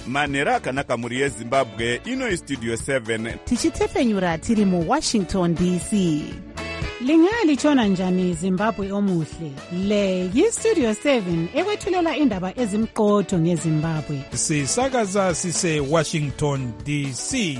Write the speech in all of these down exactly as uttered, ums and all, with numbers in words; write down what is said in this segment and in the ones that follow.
manhero akanaka mhuri yezimbabwe. Ino istudio seven tichitefenyura tiri muwashington D C. Lingalitshona njani Zimbabwe omuhle? Le yistudio seven ekwethulela indaba ezimqotho ngeZimbabwe. Sisakaza sise Washington D C.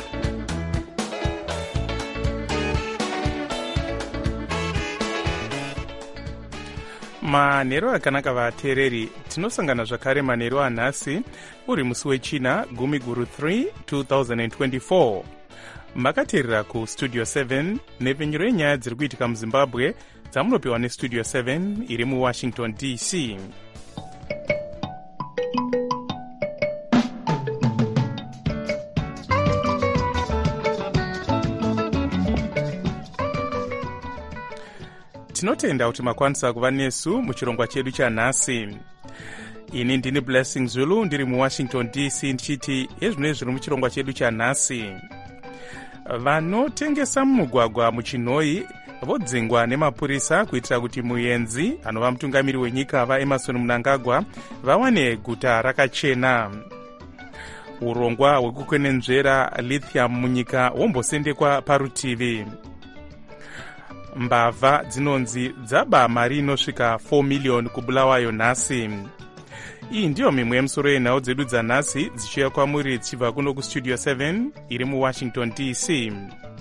manhero akanaka vateereri, tinosangana zvakare manhero anhasi uri musi wechina gumi guru three twenty twenty-four. Makateerera kustudio seven nepfenyuro yenyaya dziri kuitika muzimbabwe dzamunopiwa nestudio seven iri muwashington D C. Tinotenda kuti makwanisa kuva nesu muchirongwa chedu chanhasi. Ini ndini Blessing Zulu ndiri muwashington D C ndichiti ezvino zviri muchirongwa chedu chanhasi. Vanotengesa mumugwagwa muchinhoi vodzingwa nemapurisa kuitira kuti muenzi anova mutungamiri wenyika vaEmmerson Mnangagwa vawane guta rakachena. Urongwa hwekukwenenzvera lithium munyika hwombosendekwa parutivi. Mbavha dzinonzi dzaba mari inosvika four million kubulawayo nhasi. Iyi ndiyo mimwe yemusoro yenhau dzedu dzanhasi dzichiuya kwamuri dzichibva kuno kustudio seven iri muwashington D C.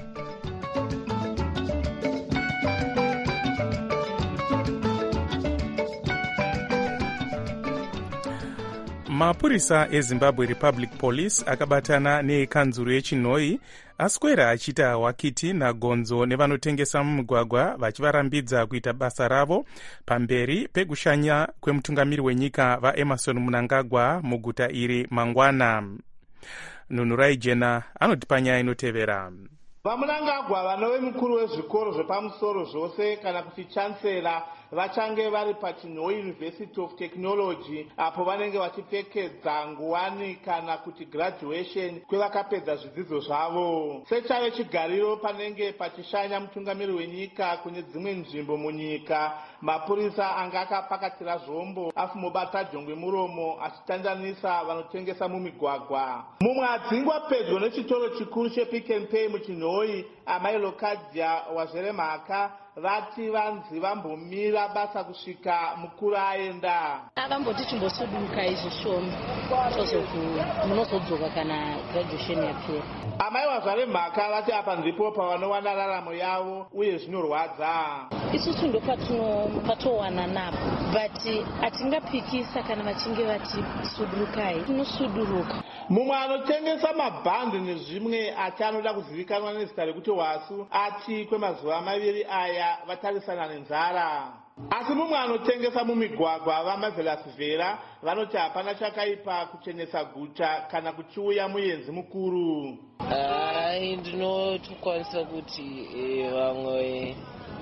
Mapurisa eZimbabwe Republic Police akabatana nekanzuru yechinhoi aswera achiita hwakiti nagonzo nevanotengesa mumugwagwa vachivarambidza kuita basa ravo pamberi pekushanya kwemutungamiri wenyika vaEmmerson Mnangagwa muguta iri mangwana. Nunurai Jena anotipa nyaya inotevera. vaMnangagwa vanove mukuru wezvikoro zvepamusoro zvose kana kuti chancellor vachange vari paChinhoi University of Technology apo vanenge vachipfekedza nguwani kana kuti graduation kwevakapedza zvidzidzo zvavo. Sechave chigariro panenge pachishanya mutungamiri wenyika kune dzimwe nzvimbo munyika, mapurisa anga akapakatira zvombo afumobata jongwe muromo achitandanisa vanotengesa mumigwagwa. Mumwe adzingwa pedyo nechitoro chikuru chePick and Pay muChinhoi, amai Lokadia wazere mhaka vati vanzi vambomira basa kusvika mukuru aenda. Vamboti chimbosuduka izvi shoma tozoku munozodzoka kana graduation yapera. Amai wazare mhaka vati apa ndipo pavanowana raramo yavo uye zvinorwadza. Isusu ndo patinowana napo, but atingapikisa kana vachinge vati sudurukai tinosuduruka. Mumwe anotengesa mabhandi nezvimwe ati anoda kuzivikanwa nezita rekuti Wasu ati kwemazuva maviri aya vatarisana nenzara. Asi mumwe anotengesa mumigwagwa vamavelasivhera vanoti hapana chakaipa kuchenesa guta kana kuchiuya muenzi mukuru. Hai, ndinotokwanisa kuti vamwe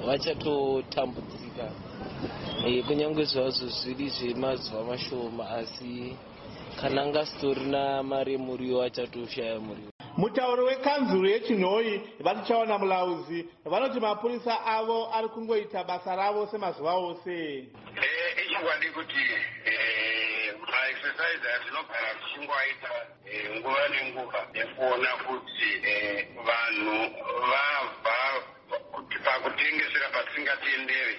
vachatotambudzika kunyange zvazvo zviri zvemazuva mashoma, asi kana angasitorina mari muriwo achatoshaya muriwo. Mutauro wekanzuru yechinhoi vatichaona mulauzi vanoti mapurisa avo ari kungoita basa ravo semazuva ose. Ichingwadi kuti maexercise atinogara tichingoaita nguva nenguva nekuona kuti vanhu vabva kuti pakutengesera patingatendere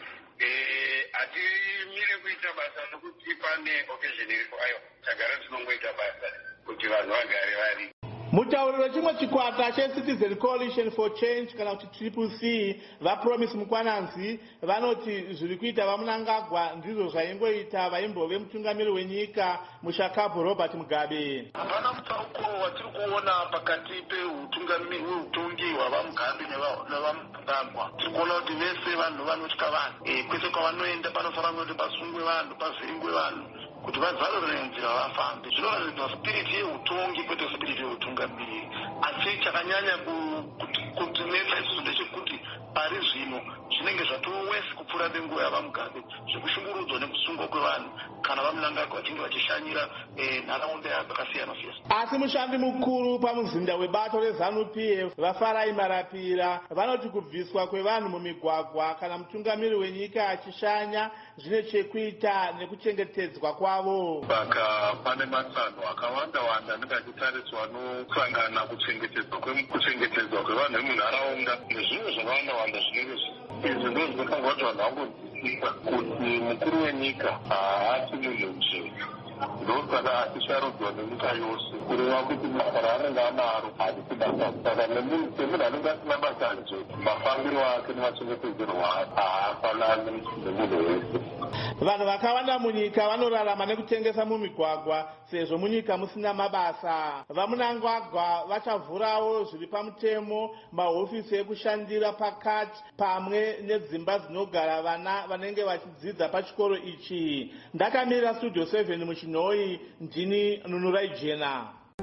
hatimire kuita basa nokuti pane occasion iripo ayo tagara tinongoita basa kuti vanhu vagare vari. Mutauri wechimwe chikwata cheCitizen Coalition for Change kana kuti Triple C vaPromise Mukwananzi vanoti zviri kuita vaMnangagwa ndizvo zvaingoita vaimbove mutungamiri wenyika muShakabu Robert Mugabe. Hapana mutsauko watiri kuona pakati peutungamiri hweutongi hwavaMugabe nevaMnangagwa. Tiri kuona kuti vese vanhu vanotya vanhu, kwese kwavanoenda panofanira kuti pasungwe vanhu, pavhiringwe vanhu kuti vazarure nzira vafambe. Zvinoratidza spiriti yeutongi kwete spiriti yeutungamiri. Asi chakanyanya kutinetsa isusu ndechekuti pari zvino zvinenge zvatowesi kupfuura nenguva yava mugabe zvekushungurudzwa nekusungwa kwevanhu kana vamunangagwa vachinge vachishanyira nharaunda dzakasiyana siyana. Asi mushandi mukuru pamuzinda webato rezanu P F vafarai Marapira vanoti kubviswa kwevanhu mumigwagwa kana mutungamiri wenyika achishanya zvine chekuita nekuchengetedzwa kwavo. Saka pane matsano akawanda wanda anenge achitariswa anosangana kuchengetedzwa kwevanhu vemunharaunda nezvimwe zvakawanda wanda zvinenge izvi ndo zvinofanga kuti vanhu vangodzisisa kuti mukuru wenyika haasi munhu njee ndosaka achisharudzwa nenyika yose kureva kuti basa raanenge anaro harisi basa. Saka semunhu anenge asina basa nje mafambiro ake nemachengetedzerwo ake haafanani nemunhu wese. Vanhu vakawanda munyika vanorarama nekutengesa mumigwagwa sezvo munyika musina mabasa. Vamunangagwa vachavhurawo zviri pamutemo mahofisi ekushandira pakati pamwe nedzimba dzinogara vana vanenge vachidzidza pachikoro ichi. Ndakamirira Studio seven muchinhoi, ndini Nunurai Jena.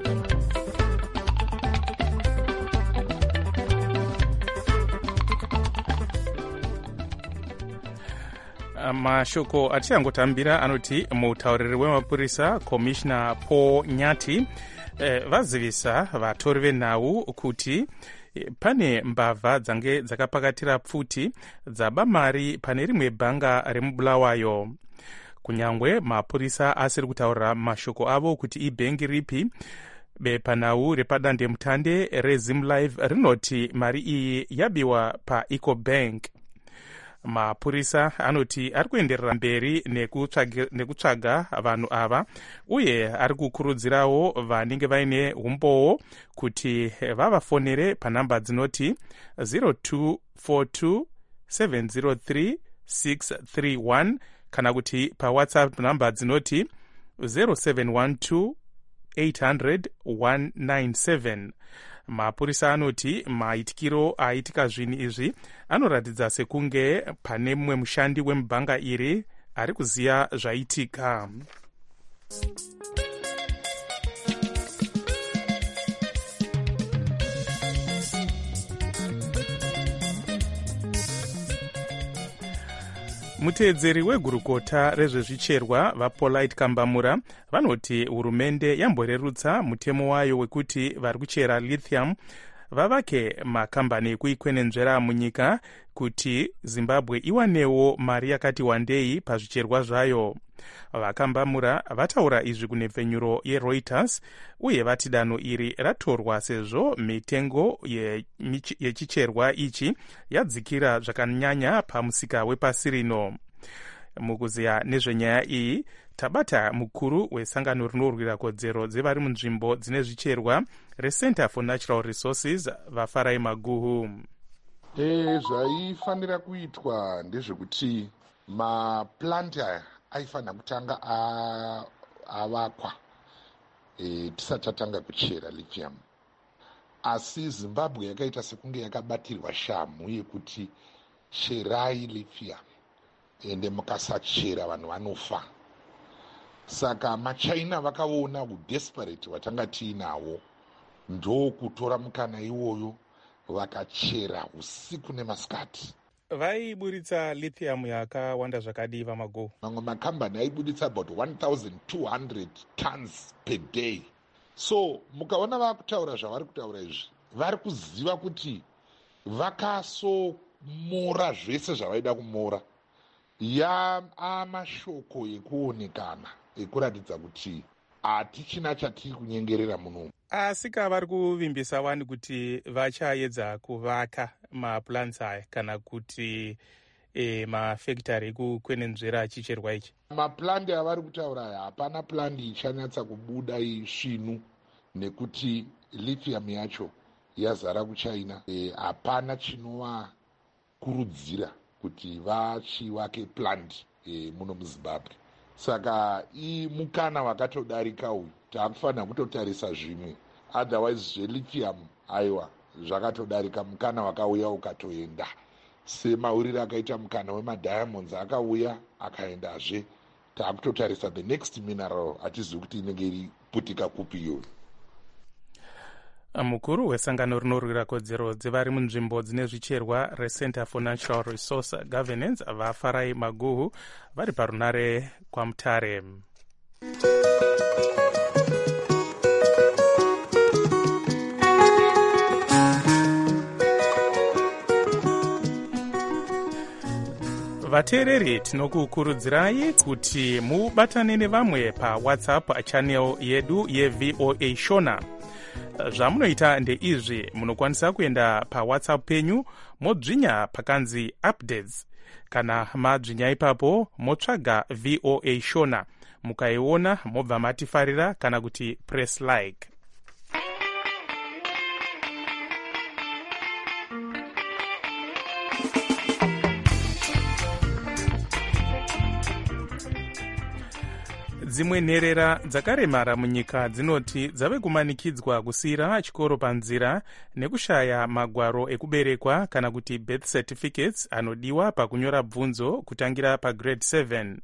Mashoko atichangodambira anoti mutauriri wemapurisa Commissioner Paul Nyati eh, vazivisa vatori venhau kuti eh, pane mbavha dzange dzakapakatira pfuti dzaba mari pane rimwe bhanga remubulawayo. Kunyangwe mapurisa asiri kutaurira mashoko avo kuti ibhengi ripi, bepanhau repadandemutande reZimlife rinoti mari iyi yabiwa paEcobank. Mapurisa anoti ari kuenderera mberi nekutsvaga vanhu ava uye ari kukurudzirawo vanenge vaine umbowo kuti vavafonere panhamba dzinoti zero two four two seven zero three six three one kana kuti pawhatsapp nhamba dzinoti zero seven one two eight hundred one nine seven. Mapurisa anoti maitikiro aitika zvinhu izvi anoratidza sekunge pane mumwe mushandi wemubhanga iri ari kuziya zvaitika. Muteedzeri wegurukota rezvezvicherwa vaPolite Kambamura vanoti hurumende yamborerutsa mutemo wayo wekuti vari kuchera lithium vavake makambani ekuikwenenzvera munyika kuti Zimbabwe iwanewo mari yakati wandei pazvicherwa zvayo. Vakambamura vataura izvi kunepfenyuro yeReuters uye vati danho iri ratorwa sezvo mitengo yechicherwa ichi yadzikira zvakanyanya pamusika wepasi rino. Mukuziya nezvenyaya iyi tabata mukuru wesangano rinorwira kodzero dzevari munzvimbo dzine zvicherwa reCenter for Natural Resources vafarai Maguhu. E, zvaifanira kuitwa ndezvekuti maplanti aya aifanira kutanga avakwa e, tisati tatanga kuchera lithium. Asi Zimbabwe yakaita sekunge yakabatirwa shamu yekuti cherai lithium ende mukasachera vanhu vanofa. Saka maChina vakaona udesperate watanga tiinawo ndo kutora mukana iwoyo vakachera usiku nemasikati. Vaiburitsa lithium yakawanda zvakadii vaMaguhu? Mamwe makambani aibuditsa about one thousand two hundred tons per day. So mukaona vakutaura zvavari kutaura izvi vari kuziva kuti vakasomora zvese zvavaida kumora. Ya amashoko ekuonekana ekuratidza kuti hatichina chatiri kunyengerera muno. Asi kavari kuvimbisa wani kuti vachaedza kuvaka maplants aya kana kuti e, mafactory ekukwenenzvera chicherwa ichi. Maplandi avari kutaura aya hapana plandi ichanyatsa kubuda isvinu nekuti lithium yacho yazara kuChina. E, hapana chinovakurudzira kuti vachivake plant e, muno muZimbabwe. Saka imukana wakatodarika uyu taakufanira kutotarisa zvimwe. Otherwise zvelithium aiwa zvakatodarika mukana wakauya ukatoenda. Semauriro akaita mukana wemadiamonds akauya akaendazve. Taakutotarisa the next mineral hatizivi kuti inenge iri putika kupi iyoyo. mukuru wesangano rinorwira kodzero dzevari munzvimbo dzine zvicherwa recenter for natural resource governance vafarai maguhu vari parunare kwaMutare. vateereri tinokukurudzirai kuti mubatane nevamwe pawhatsapp channel yedu yevoa shona. zvamunoita ndeizvi: munokwanisa kuenda pawhatsapp penyu modzvinya pakanzi updates. kana madzvinya ipapo motsvaga voa shona, mukaiona mobva matifarira kana kuti press like. dzimwe nherera dzakaremara munyika dzinoti dzave kumanikidzwa kusiyira chikoro panzira nekushaya magwaro ekuberekwa kana kuti birth certificates anodiwa pakunyora bvunzo kutangira pagrade seven.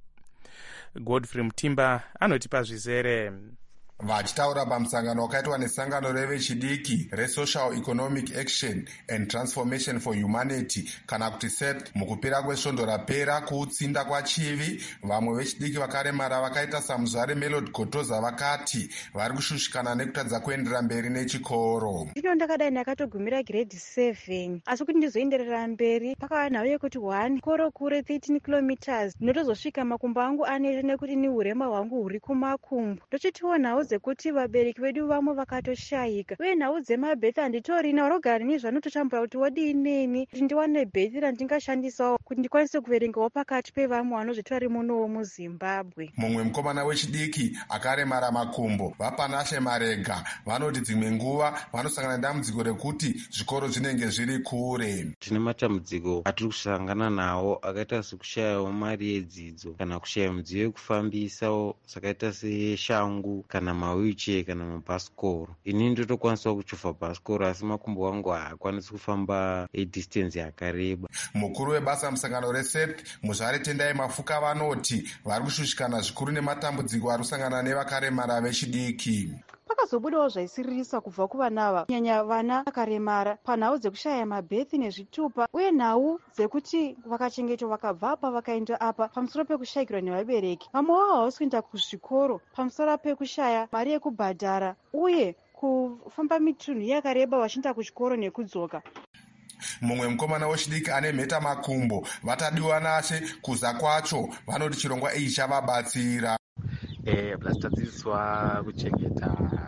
Godfrey Mutimba anotipa zvizere. Vachitaura pamusangano wakaitwa nesangano revechidiki reSocial Economic Action and Transformation for Humanity kana kuti S E T mukupera kwesvondo rapera kuutsinda kwachivi, vamwe vechidiki vakaremara vakaita saMuzvare Melody Gotoza vakati vari kushushikana nekutadza kuenderera mberi nechikoro. Ndino ndakadai ndakatogumira grade seven, asi kuti ndizoenderera mberi pakava nhau yekuti one koro kure thirteen kilometers ndinotozosvika makumbo angu aneta nekuti ni urema hwangu huri kumakumbo. Ndochitiwo nhau dzekuti vabereki vedu vamwe vakatoshayika, uye nhau dzemabhethi handitorina, vanogara nezvanototambura kuti wodii neni kuti ndiwane bhethi randingashandisawo kuti ndikwanise kuverengawo pakati pevamwe vanozvitori munowo muZimbabwe. Mumwe mukomana wechidiki akaremara makumbo vapanashe marega vanoti dzimwe nguva vanosangana nedambudziko rekuti zvikoro zvinenge zviri kure. Tine matambudziko atiri kusangana nawo akaita sekushayawo mari yedzidzo kana kushaya midziyo yekufambisawo sakaita seshangu kana mawheelchair kana mabhasikoro. Ini ndotokwanisa kuchofa bhasikoro asi makumbo angu haakwanisi kufamba edistance yakareba. Mukuru webasa musangano reS E T Muzvare Tendai Mafuka vanoti vari kushushikana zvikuru nematambudziko ari kusangana nevakaremara vechidiki. Pakazobudawo zvaisiririsa kubva kuvanava, kunyanya vana vakaremara, panhau dzekushaya mabhethi nezvitupa, uye nhau dzekuti vakachengetwa vakabva apa vakaenda apa pamusoro pekushayikirwa nevabereki. Vamwe wavo havasi kuenda kuzvikoro pamusoro pekushaya mari yekubhadhara uye kufamba mitunhu yakareba vachienda kuchikoro nekudzoka. Mumwe mukomana wechidiki ane mheta makumbo vatadiwa nashe kuza kwacho vanoti chirongwa ichi chavabatsira. Eh, blastadziswa kuchengeta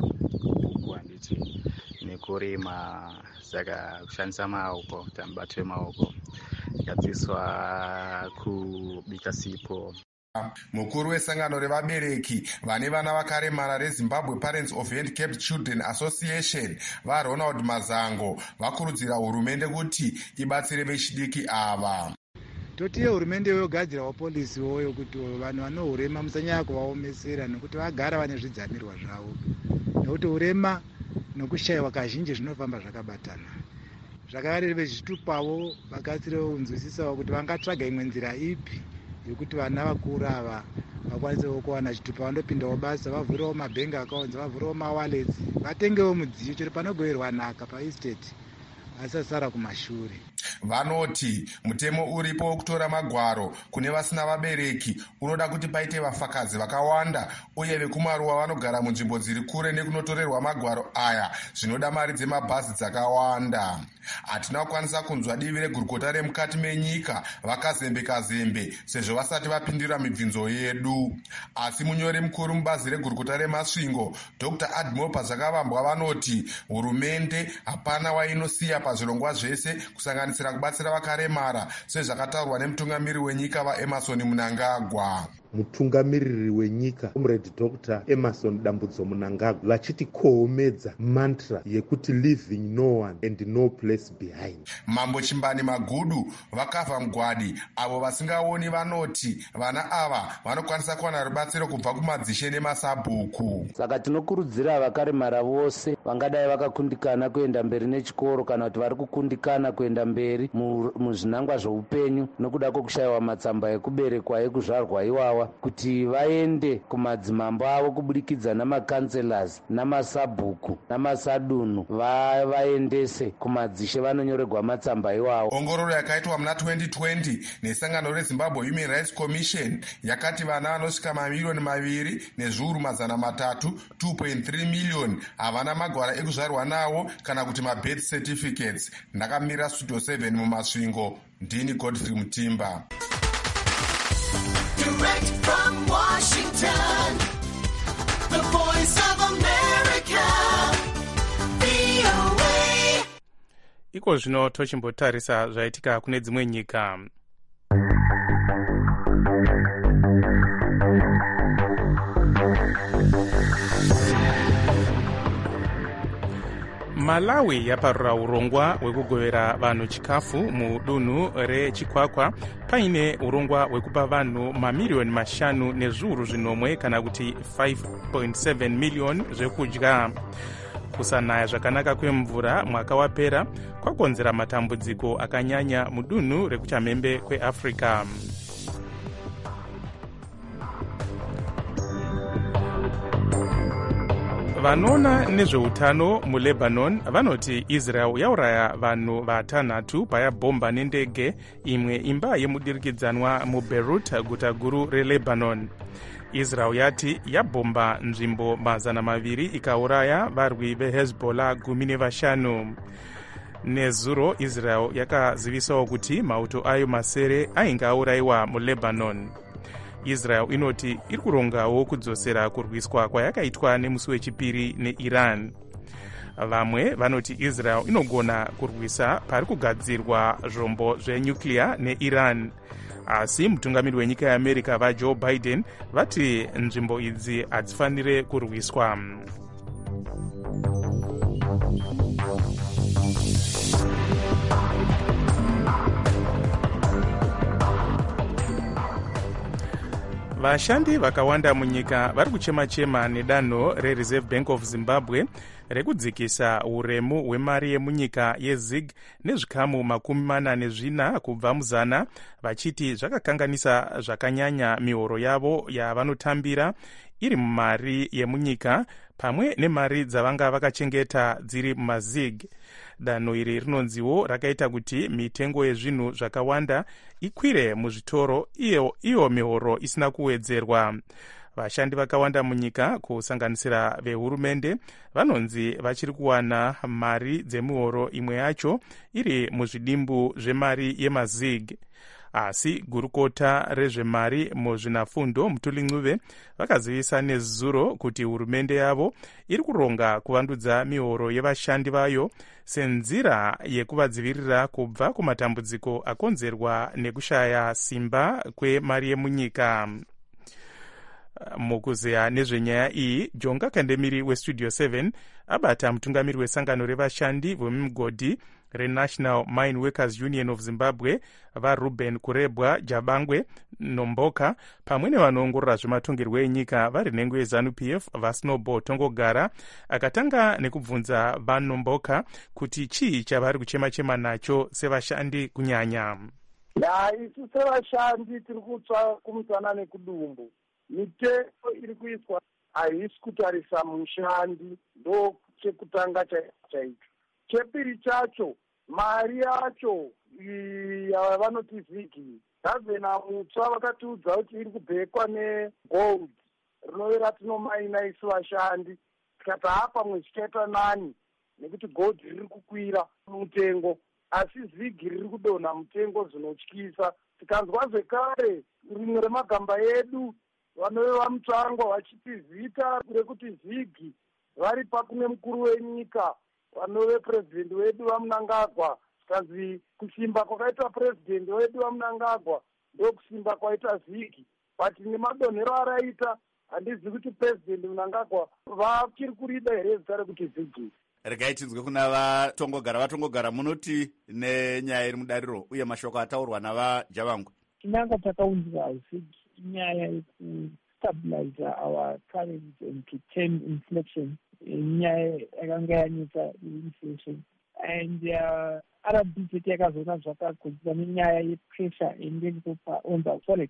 bhuku handiti nekurima, saka kushandisa maoko kuti mubato wemaoko, ikadziswa kubika sipo. Mukuru wesangano revabereki vane vana vakaremara reZimbabwe Parents of Handicapped Children Association vaRonald Mazango vakurudzira hurumende kuti ibatsire vechidiki ava. Totiye hurumende yogadzirawo polisi woyo kuti vanhu vanohurema musanyanya kuvaomesera nekuti vagara vane zvidzamirwa zvavo, nekuti urema nokushayiwa kazhinji zvinofamba zvakabatana. Zvakare vezvitupawo vagadzirewo kunzwisisawo kuti vangatsvaga imwe nzira ipi yekuti vana vakuru ava vakwanisewo kuwana chitupa vandopindawo basa, vavhurewo mabhengi akaunzi, vavhurewo mawalets, vatengewo mudziyo chero panogoverwa nhaka paestate asasara kumashure. Vanoti mutemo uripo wekutora magwaro kune vasina vabereki unoda kuti paite vafakazi vakawanda, uye vekumaruwa vanogara munzvimbo dziri kure nekunotorerwa magwaro aya zvinoda mari dzemabhazi dzakawanda. Hatina kukwanisa kunzwa divi regurukota remukati menyika vakazembeka zembe sezvo vasati vapindira mibvunzo yedu. Asi munyori mukuru mubazi regurukota remasvingo Doctor Admiral Pazvakavambwa vanoti hurumende hapana wainosiya pazvirongwa zvese kusanganisira kubatsira vakaremara sezvakataurwa nemutungamiri wenyika vaEmerson Mnangagwa. Mutungamiriri wenyika Comrade Doctor Emerson Dambudzo Mnangagwa vachiti kohomedza mantra yekuti leaving no one and no place behind. Mambo Chimbani Magudu vakavha mugwadi avo vasingaoni vanoti vana ava vanokwanisa kuwana rubatsiro kubva kumadzishe nemasabhuku. Saka tinokurudzira vakaremara vose vangadai vakakundikana kuenda mberi nechikoro kana kuti vari kukundikana kuenda mberi muzvinangwa zveupenyu nokuda kwokushayiwa matsamba ekuberekwa ekuzvarwa iwawa, ava kuti vaende kumadzimambo avo kubudikidza namakanselas namasabhuku namasadunu va, vaendese kumadzishe vanonyorerwa matsamba iwawo. Ongororo yakaitwa muna twenty twenty nesangano reZimbabwe Human Rights Commission yakati vana vanosvika mamiliyoni maviri nezviuru mazana matatu two point three million havana magwara ekuzvarwa nawo kana kuti mabirth certificates. Ndakamira Studio seven mumasvingo. Ndini Godfrey Mutimba. Direct from Washington, the voice of America, V O A. Iko zvino tochimbotarisa zvaitika kune dzimwe nyika. Malawi yaparura urongwa hwekugovera vanhu chikafu mudunhu rechikwakwa paine urongwa hwekupa vanhu mamiriyoni mashanu nezviuru zvinomwe kana kuti five point seven million zvekudya. Kusanaya zvakanaka kwemvura mwaka wapera kwakonzera matambudziko akanyanya mudunhu rekuchamhembe kweAfrica. Vanoona nezveutano muLebanon vanoti Israel yauraya vanhu vatanhatu payabhomba nendege imwe imba yemudirikidzanwa muBeirut, guta guru reLebanon. Israel yati yabhomba nzvimbo mazana maviri ikauraya varwi veHezbollah gumi nevashanu. Nezuro Israel yakazivisawo kuti mauto ayo masere ainge aurayiwa muLebanon. Israel inoti iri kurongawo kudzosera kurwiswa kwayakaitwa nemusi wechipiri neIran. Vamwe vanoti Israel inogona kurwisa pari kugadzirwa zvombo zvenyuclear neIran. Asi mutungamiri wenyika yeAmerica vaJoe Biden vati nzvimbo idzi hadzifanire kurwiswa. Vashandi vakawanda munyika vari kuchema-chema nedanho reReserve Bank of Zimbabwe rekudzikisa uremu hwemari yemunyika yeZig nezvikamu makumi mana nezvina kubva muzana, vachiti zvakakanganisa zvakanyanya mihoro yavo yavanotambira iri mumari yemunyika pamwe nemari dzavanga vakachengeta dziri mumazig. Danho iri rinonziwo rakaita kuti mitengo yezvinhu zvakawanda ikwire muzvitoro, iyo, iyo mihoro isina kuwedzerwa. Vashandi vakawanda munyika kusanganisira vehurumende vanonzi vachiri kuwana mari dzemihoro imwe yacho iri muzvidimbu zvemari yemazig. Asi gurukota rezvemari muzvinafundo Mutuli Ncube vakazivisa nezuro kuti hurumende yavo iri kuronga kuvandudza mihoro yevashandi vayo senzira yekuvadzivirira kubva kumatambudziko akonzerwa nekushaya simba kwemari yemunyika. Mukuzeya nezvenyaya iyi, Jonga Kandemiri weStudio seven abata mutungamiri wesangano revashandi vemigodhi reNational Mine Workers Union of Zimbabwe vaRuben Kurebwa Jabangwe Nomboka pamwe nevanoongorora zvematongerwo enyika vari nhengo yeZANU P F vaSnowball Tongogara, akatanga nekubvunza vaNomboka kuti chii chavari kuchema-chema nacho sevashandi kunyanya. Ya, isu sevashandi tiri kutsva kumusana nekudumbu. Mitengo iri kuiswa haisi kutarisa mushandi, ndo chekutanga chaicho. Chepiri chacho, mari yacho yavanoti zigi, gavhena mutsva vakatiudza kuti iri kubhekwa negold rinove ratinomaina isu vashandi. Tikati hapamwe zvichaita nani nekuti gold riri kukwira mutengo, asi zigi riri kudonha mutengo zvinotyisa. Tikanzwa zvekare rimwe remagamba edu vanove vamutsvangwa vachiti zita rekuti zigi vari pakune mukuru wenyika vanove purezidendi wedu vaMnangagwa, zvikanzi kusimba kwakaita purezidendi wedu vaMnangagwa ndo kusimba kwaita zigi. But nemadonhero araita handizi kuti purezidendi Mnangagwa vachiri kurida here zita rekuti zigi. Regai tinzwe kuna vatongogara. Vatongogara munoti nenyaya iri mudariro uye mashoko ataurwa navaJabangwe. Tinanga takaunzwa zigi inyaya yekustabiliza our currency and to tame inflation, inyaya yakanga yanetsa inflation, and uh, Arab budget yakazoona zvakagodzwa nenyaya yepressure endeni kupa on the forex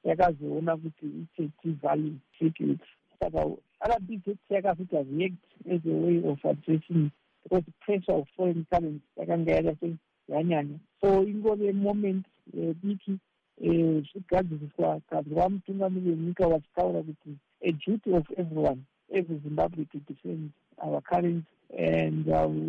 yakazoona kuti it's a T-value ticket. Saka Arab Jet yakasita react as a way of addressing because the pressure of foreign currency yakanga yakase yanyanya. So ingove moment diki zvigadziriswa kabva mutungamiri wenyika vachitaura kuti a duty of everyone, every Zimbabwe to defend our currency. And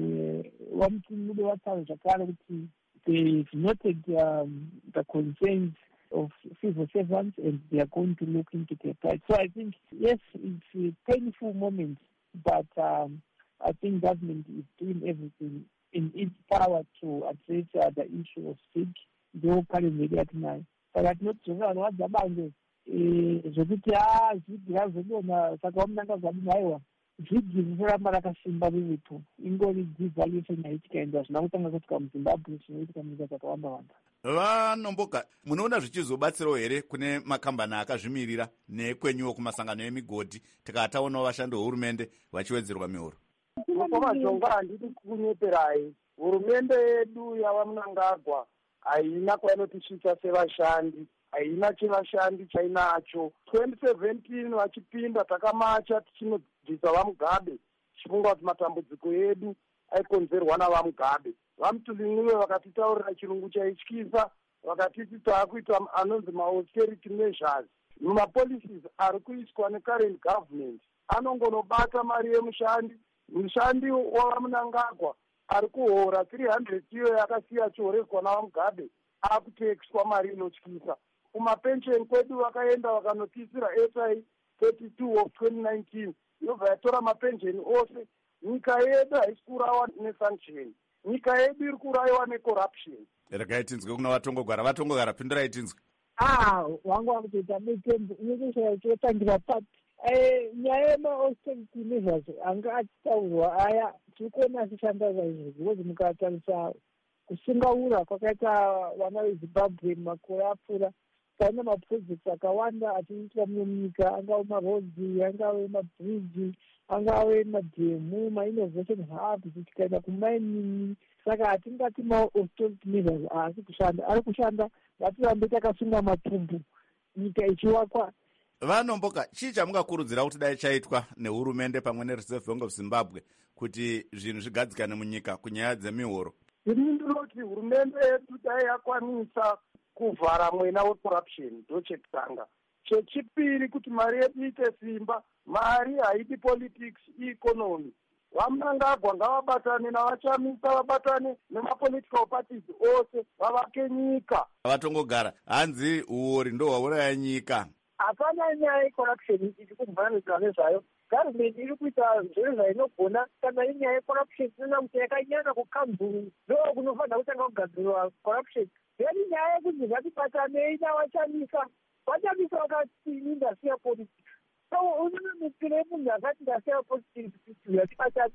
vamutungamiri vataura zvakare kuti they've noted um, the concerns of civil servants and they are going to look into their plight. So I think, yes, it's a painful moment, but um, I think government is doing everything in its power to address uh, the issue of sick, though currently at night. But at not so much what the bank is, zvokuti ah zvigira zvodona saka vamunanga zvadinaiwa zvigiri zvoramba rakasimba riripo ingori devaluation yaitika ende hazvina kutanga kuitika muzimbabwe zvinoitika munyika dzakawanda wanda. Vanomboka, munoona zvichizobatsirawo here kune makambani akazvimirira nekwenyuwo kumasangano emigodhi tikataonawo vashandi vehurumende vachiwedzerwa mihoro? Mashonga handiti kunyeperai. Hurumende yedu yavamunangagwa haina kwainotisvitsa sevashandi, haina chevashandi chainacho. twenty seventeen vachipinda takamacha tichinodzisa vamugabe chifunga kuti matambudziko edu aikonzerwa navamugabe. Vamutulin'iwe vakatitaurira chirungu chaityisa, vakatiti taakuita anonzi ma-austerity measures. Mapolicies ari kuiswa necurrent government anongonobata mari yemushandi. Mushandi wavamunangagwa ari kuhora three hundred iyo yakasiya chihoreswa navamugabe akutekiswa mari inotyisa. Kumapensheni kwedu vakaenda vakanotisira S I thirty-two of twenty nineteen yobva yatora mapensheni ose. Nyika yedu haisi kurawa nesanction, nyika yedu iri kuraiwa necorruption. Regai tinzwe kuna vatongogara. Vatongogara, pindurai tinzwe. Ah, wangu wakutoita mitembo inokushaya chotangira pati. Eh, nyaya yema-austerity measures anga achitaurwa aya tiri kuona achishanda saizvo because mukatarisa kusungaura kwakaita vana vezimbabwe makore apfuura paine maprojects akawanda achiitwa mune munyika, angave marodzi, angave mabridge, angave madhemu, mainnovation hubs, tikaenda kumining. Saka hatingati ma-austerity measures haasi kushanda, ari kushanda. Ngatirambe takasunga matumbu nyika ichivakwa. Vanomboka, chii chamungakurudzira kuti dai chaitwa nehurumende pamwe nereserve bank of Zimbabwe kuti zvinhu zvigadzikane munyika kunyaya dzemihoro? Ini ndinoti hurumende yedu dai yakwanisa kuvhara mwena wecorruption, ndo chekutanga. Chechipiri kuti mari yedu ite simba, mari haidi politics, ieconomy. Vamunangagwa ngavabatane navachamisa, vabatane nemapolitical parties ose, vavake nyika. Vatongogara, hanzi uori ndo hwauraya nyika. Hapana nyaya yecorruption iri kumhanidzwa nezvayo. Government iri kuita zviro zvainogona. Kana inyaya yecorruption tinoona kuti yakanyanya kukanzuru ndo kunofanira kutanga kugadzirwa corruption. Yari nyaya yekuti ngatibatanei navachamisa, vachamisa vakati indasiya politics. So unonomukire munhu akati ndasiya politics yatibatani.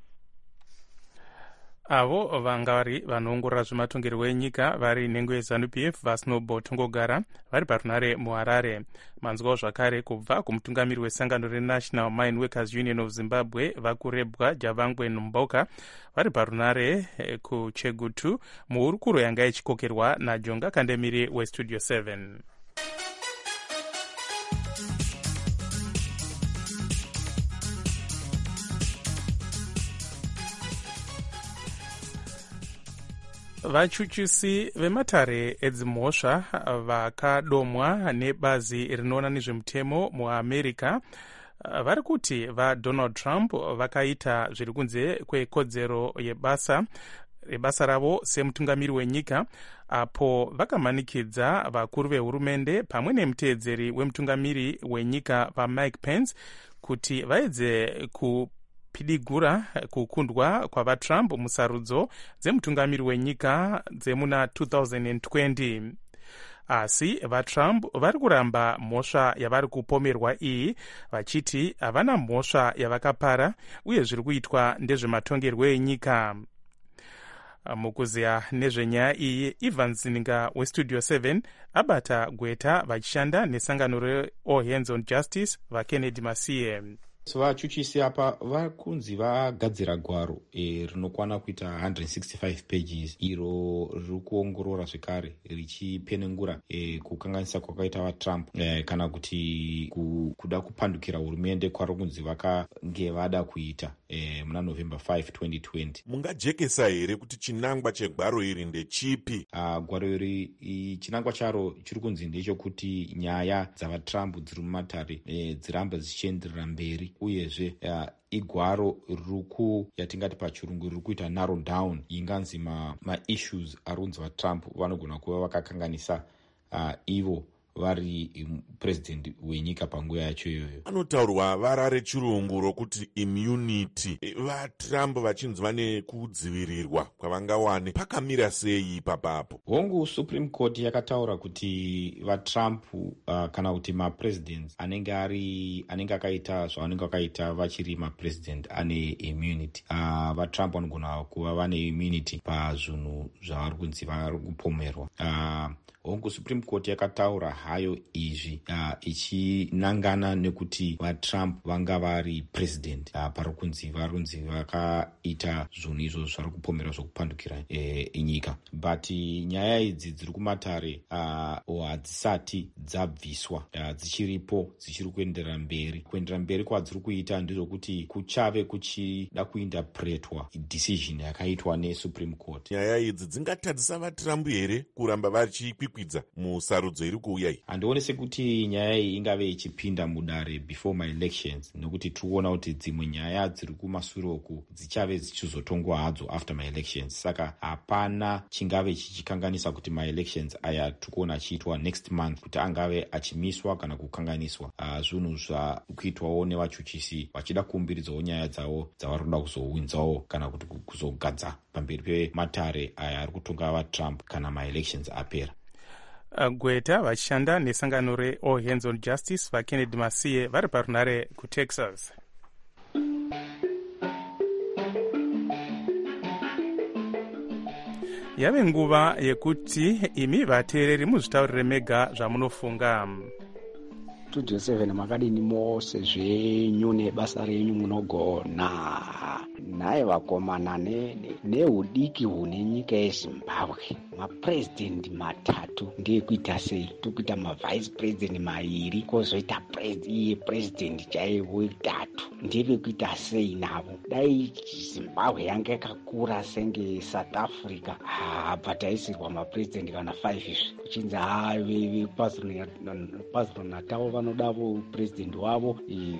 Avo vanga vari vanoongorora zvematongerwo enyika vari nhengo yeZANU-P F vaSnowball Tongogara vari parunare muHarare. Manzwawo zvakare kubva kumutungamiri wesangano reNational Mine Workers Union of Zimbabwe vakurebwa Javangwe Nomboka vari parunare kuChegutu muhurukuro yanga ichikokerwa naJonga Kandemiri weStudio seven. Vachuchusi vematare edzimhosva vakadomwa nebazi rinoona nezvemutemo muAmerica vari kuti vaDonald Trump vakaita zviri kunze kwekodzero yebasa rebasa ravo semutungamiri wenyika, apo vakamanikidza vakuru vehurumende pamwe nemuteedzeri wemutungamiri wenyika vaMike Pence kuti vaedze ku pidigura kukundwa kwavaTrump musarudzo dzemutungamiri wenyika dzemuna two thousand twenty. Asi vaTrump vari kuramba mhosva yavari kupomerwa iyi, vachiti havana mhosva yavakapara uye zviri kuitwa ndezvematongerwo enyika. Mukuziya nezvenyaya iyi, Ivan Zininga weStudio seven abata gweta vachishanda nesangano reAll Hands on Justice vaKennedy Masiye. So vachuchisi apa vakunzi vagadzira gwaro e, rinokwana kuita one hundred sixty-five pages iro riri kuongorora zvekare richipenengura e, kukanganisa kwakaita vatrump e, kana kuti ku, kuda kupandukira hurumende kwari kunzi vakange vada kuita e, muna november fifth twenty twenty. Mungajekesa here kuti chinangwa chegwaro iri ndechipi? Uh, gwaro iri chinangwa charo chiri kunzi ndechekuti nyaya dzavatrump dziri mumatare e, dziramba dzichienderera mberi uyezve uh, igwaro ruku yatingati pachirungu riri kuita narrow down inganzi maissues ma arunzi vatrump vanogona kuva vakakanganisa uh, ivo vari president wenyika panguva yacho iyoyo. Anotaurwa vara rechirungu rokuti immunity. VaTrump vachinzi vane kudzivirirwa kwavangawane. Pakamira sei papapo? Hongu Supreme Court yakataura kuti vaTrump uh, kana kuti mapresidents anenge ari anenge akaita zvavanenge vakaita vachiri mapresident ane immunity. Uh, vaTrump vanogona kuva vane immunity pazvinhu zvavari kunzi vari kupomerwa. Uh, hongu Supreme Court yakataura hayo izvi uh, ichinangana nekuti vaTrump vanga vari president uh, pari kunzi varunzi vakaita zvinhu izvo zvari kupomera zvokupandukira e, inyika. But nyaya idzi dziri kumatare uh, hadzisati dzabviswa uh, dzichiripo dzichiri kuenderera mberi. Kuenderera mberi kwadziri kuita ndezvokuti kuchave kuchida kuinterpretwa decision yakaitwa neSupreme Court. Nyaya idzi dzingatadzisa vaTrump here kuramba vachikwikwidza musarudzo iri kuuya iyi? Handione sekuti nyaya iyi ingave ichipinda mudare before my elections, nokuti tikuona kuti dzimwe nyaya dziri kumashure uku dzichave dzichizotongwa hadzo after my elections. Saka hapana chingave chichikanganisa kuti my elections aya tikuona achiitwa next month kuti angave achimiswa kana kukanganiswa. Uh, zvinhu zvakuitwawo nevachuchisi vachida kuumbiridzawo nyaya dzavo dzavari kuda kuzowinzawo kana kuti kuzogadza pamberi pematare aya ari kutonga vaTrump kana my elections apera. Gweta vachishanda nesangano reAll Hands on Justice vaKennedy Masiye vari parunare kuTexas. Yave nguva yekuti imi vateereri muzvitaurire mega zvamunofunga. Studio seven makadini mose zvenyu nebasa renyu munogona. Naye vakomana neudiki hune nyika yeZimbabwe. Mapresident matatu ndekuita sei? Tokuita mavice president mairi kozoita iye president chaiwo itatu. Ndevekuita sei navo? Dai Zimbabwe yanga yakakura senge South Africa, ah, pataisirwa mapresident kana five izvi. Kuchinzi ha vePazulu Natal vanodavo president wavo,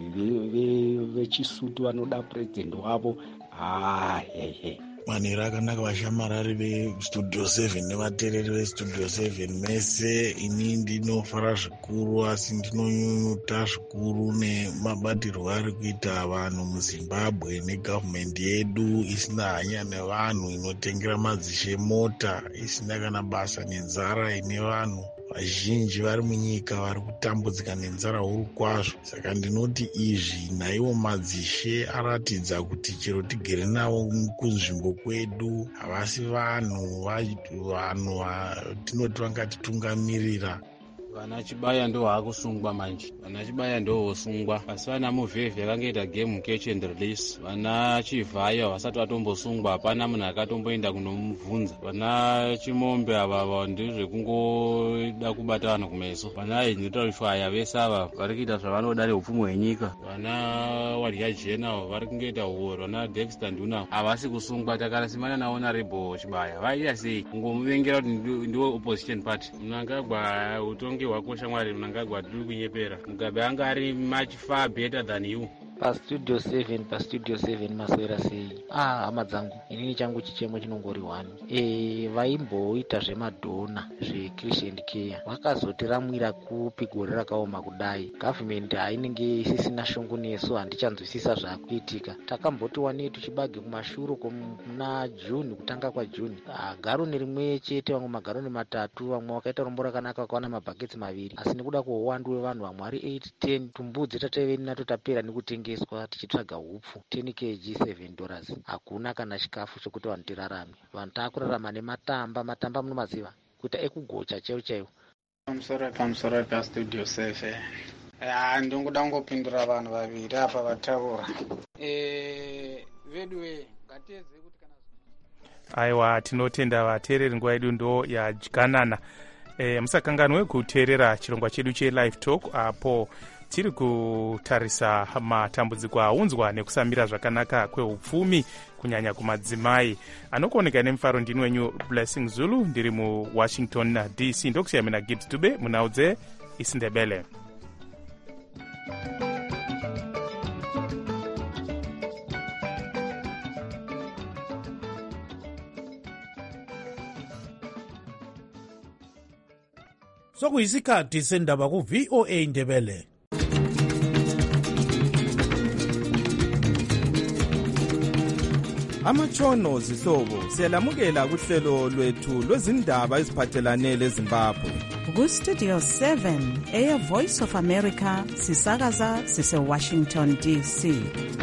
vechisutu vanoda president wavo. Ah, hey, hey. Manhero akanaka vashamarari vestudio seven nevateereri vestudio seven mese. Ini ndinofara zvikuru asi ndinonyunyuta zvikuru nemabatirwo ari kuita vanhu muZimbabwe negavhumendi yedu isina hanya nevanhu, inotengera madzishe mota, isina kana basa nenzara ine vanhu vazhinji vari munyika vari kutambudzika nenzara huru kwazvo. Saka ndinoti izvi naiwo madzishe aratidza kuti chero tigere navo kunzvimbo kwedu havasi vanhu vanhu vatinoti vangatitungamirira. Vana Chibaya ndo haakusungwa manje. Vana Chibaya ndo hosungwa. Asi vana Muvhevhe vangaita game catch and release. Vana Chivhayo vasati vatombosungwa, hapana munhu akatomboenda kunomubvunza. Vana Chimombe ava ndizve kungoda kubata vanhu kumeso. Vana Inotarifa vese ava vari kuita zvavanoda neupfumi hwenyika. Vana Wadya Jena vari kungoita huoro. Vana Dexter Nduna havasi kusungwa. Takarasimana nawo naRebo Chibaya vaita sei? Kungomuvengera kuti ndiwo opposition party. Mnangagwa utongi wakosha Mwari, Mnangagwa tiri kunyepera. Mugabe anga ari much far better than you. pastudio seven pastudio seven maswera sei? Ah, hama dzangu, inini changu chichemo chinongori one. E, vaimboita zvemadhona zveChristian Care vakazotiramwira kupi gore rakaoma kudai. Gavhumende hainenge isisina shungu nesu, handichanzwisisa zvaakuitika. Takambotiwa netu chibage kumashuro kuna June, kutanga kwa June. Ah, garoni rimwe chete, vamwe magaroni matatu, vamwe wakaita rombo rakanaka wakawana mabhaketsi maviri. Asi nekuda kwehuwandu hwevanhu vamwe vari eight ten, tumbudzi tateve nato tapera nekutengeswa tichitsvaga hupfu ten kilograms seven dollars. Hakuna kana chikafu chokuti vanhu tirarame. Vanhu taakurarama nematamba, matamba munomaziva kuita ekugocha chaiwo chaiwo. Pamusoro pamusoro pastudio seven ya ndingoda ngopindura vanhu vaviri apa vataura eh vedwe ngateze kuti kana aiwa tinotenda vateereri nguva yedu ndo yadyanana. E, musakanganwe kuteerera chirongwa chedu chelive talk apo tiri kutarisa matambudziko aunzwa nekusamira zvakanaka kweupfumi kunyanya kumadzimai. Anokuoneka nemufaro ndini wenyu Blessing Zulu, ndiri muwashington D C. Ndokusiya mina Gibbs Dube munaudze isindebele. Sokuyisikhathi sendaba ku V O A Ndebele. Amatshono zihlobo siyalamukela kuhlelo lwethu lwezindaba eziphathelane leZimbabwe. Ku Studio seven Air Voice of America sisakaza sise Washington D C.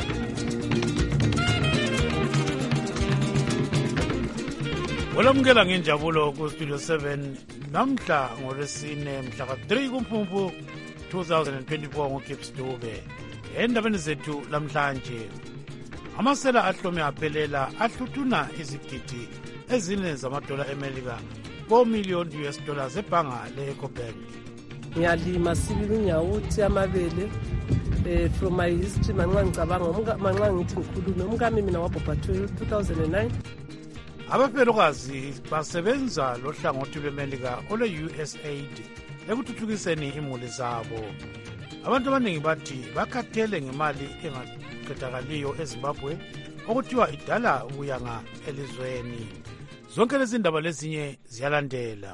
Olamukela ngenjabulo ku Studio seven namhla ngolwesine mhla ka three kuMfumfu twenty twenty-four ngoGibbs Dube. Endabeni zethu lamhlanje amasela ahlome aphelela ahluthuna izigidi ezine zamadola eMelika four million U S dollars ebhanga le-Ecobank. Ngiyalima sibili unyawuthi amabele eh from my history manxa ngicabanga manxa ngithi ngikhulume umkami mina wabhubha two thousand nine. Abafelokazi basebenza lohlangothi lweMelika ole-U S A I D ekuthuthukiseni imuli zabo. Abantu abaningi bathi bakhathele ngemali engaqedakaliyo eZimbabwe okuthiwa idala ubuyanga elizweni. Zonke lezi ndaba lezinye ziyalandela.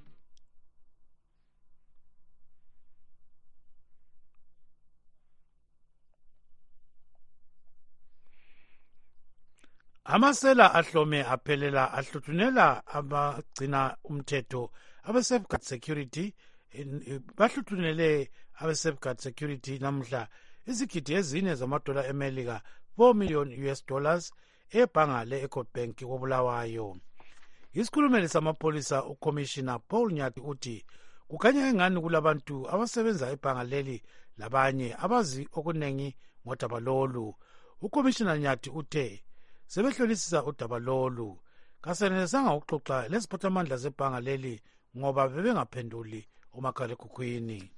Amasela ahlome aphelela ahluthunela abagcina umthetho abe-safeguard security bahluthunele abe-safeguard security namhla izigidi ezine zamadola eMelika four million U S dollars ebhanga le-Ecobank koBulawayo. Isikhulumeli samapolisa uCommissioner Paul Nyati uthi kukhanya engani kulabantu abasebenza ebhanga leli labanye abazi okuningi ngodaba lolu. uCommissioner Nyati uthe sebehlolisisa udaba lolu kasenelisanga ukuxoxa lesiphathamandla zebhanga leli ngoba bebengaphenduli umakhalekhukhwini.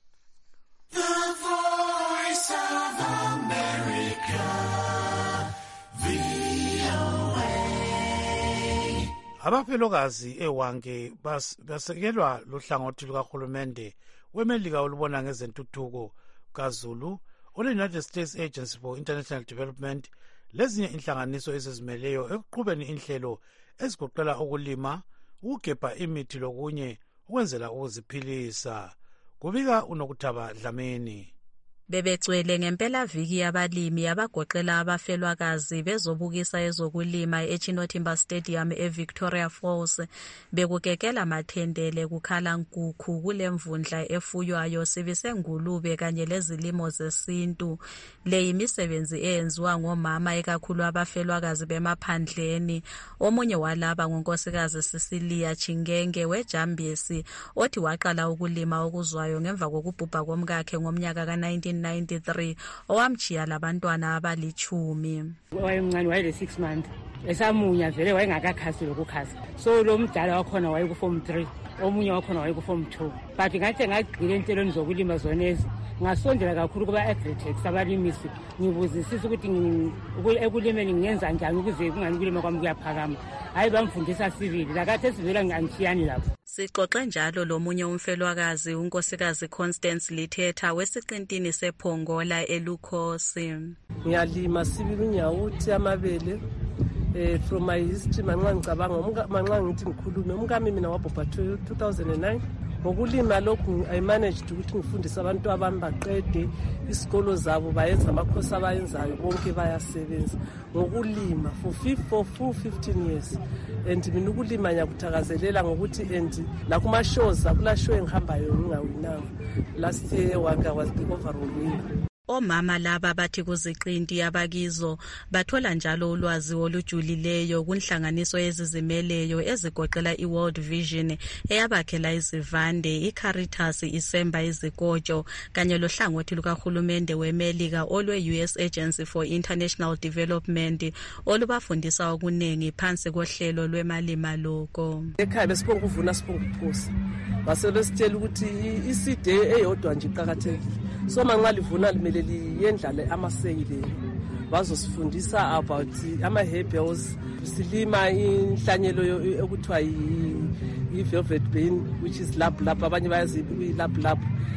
The Voice of America, V O A. Abafelokazi ewange basekelwa lohlangothi lukahulumende weMelika olubona ngezentuthuko kaZulu ole-United States Agency for International Development lezinye inhlanganiso ezizimeleyo ekuqhubeni inhlelo ezigoqela ukulima, ukugebha imithi lokunye ukwenzela ukuziphilisa. Kubika uNokuthaba Dlamini. Bebegcwele ngempelaviki yabalimi abagoqela abafelwakazi bezobukisa ezokulima eChinotimber Stadium eVictoria Falls bekukekela mathendele kukhala nkukhu kulemvundla efuywayo sibisengulube kanye lezilimo zesintu. Le imisebenzi eyenziwa ngomama ekakhulu abafelwakazi bemaphandleni. Omunye walaba ngonkosikazi Cecilia Chingenge weJambesi othi waqala ukulima okuzwayo ngemva kokubhubha komkakhe ngomnyaka ka nineteen ninety-three owamchiya labantwana abalichumi. Wayemncane wayele six months esamunya vele wayengakakhasi lokukhasa, so lo mdala wakhona wayeku form three omunye wakhona wayeku form two. But ngathi ngagcile entelweni zokulima zonezi ngasondela kakhulu kuba agritech abalimisi ngibuzisisa ukuthi ekulimeni ngiyenza njani ukuze kungani kulima kwami kuyaphakama. Hayi bamfundisa sivili lakathi esivela ngangishiyani lapho. Sixoxe njalo lomunye umfelwakazi unkosikazi Constance Lithetha wesiqintini sePongola eLukhosi. Ngiyalima sibili unyawuthi amabele eh from my history manxa ngicabanga manxa ngithi ngikhulume umkami mina wabhubha two thousand nine. Ngokulima lokhu I managed ukuthi ngifundise abantu abami baqede isikolo zabo bayenza amakhosi abayenzayo bonke bayasebenza ngokulima for for full fifteen years. And mina ukulima nyakuthakazelela ngokuthi and la kuma shows akula show engihambayo ngingawinanga. Last year waka was the overall winner. Omama laba bathi kuziqinti abakizo bathola njalo ulwazi olujulileyo kunhlanganiso ezizimeleyo ezigoqela iWorld Vision eyabakhela izivande, iCaritas isemba izikotsho kanye lohlangothi lukahulumende weMelika olwe-U S Agency for International Development olubafundisa okuningi phansi kohlelo lwemali-maloko. Ekhaya besibonga ukuvuna sibonga ukuphuza. Basebesitshela ukuthi iside eyodwa nje iqhakathekile. So mangalivuna limele liyendlale amaseyile. Bazosifundisa about ama-herbals. Silima inhlanyelo okuthiwa i-velvet bean, which is lap lap. Abanye bayazi lap lap.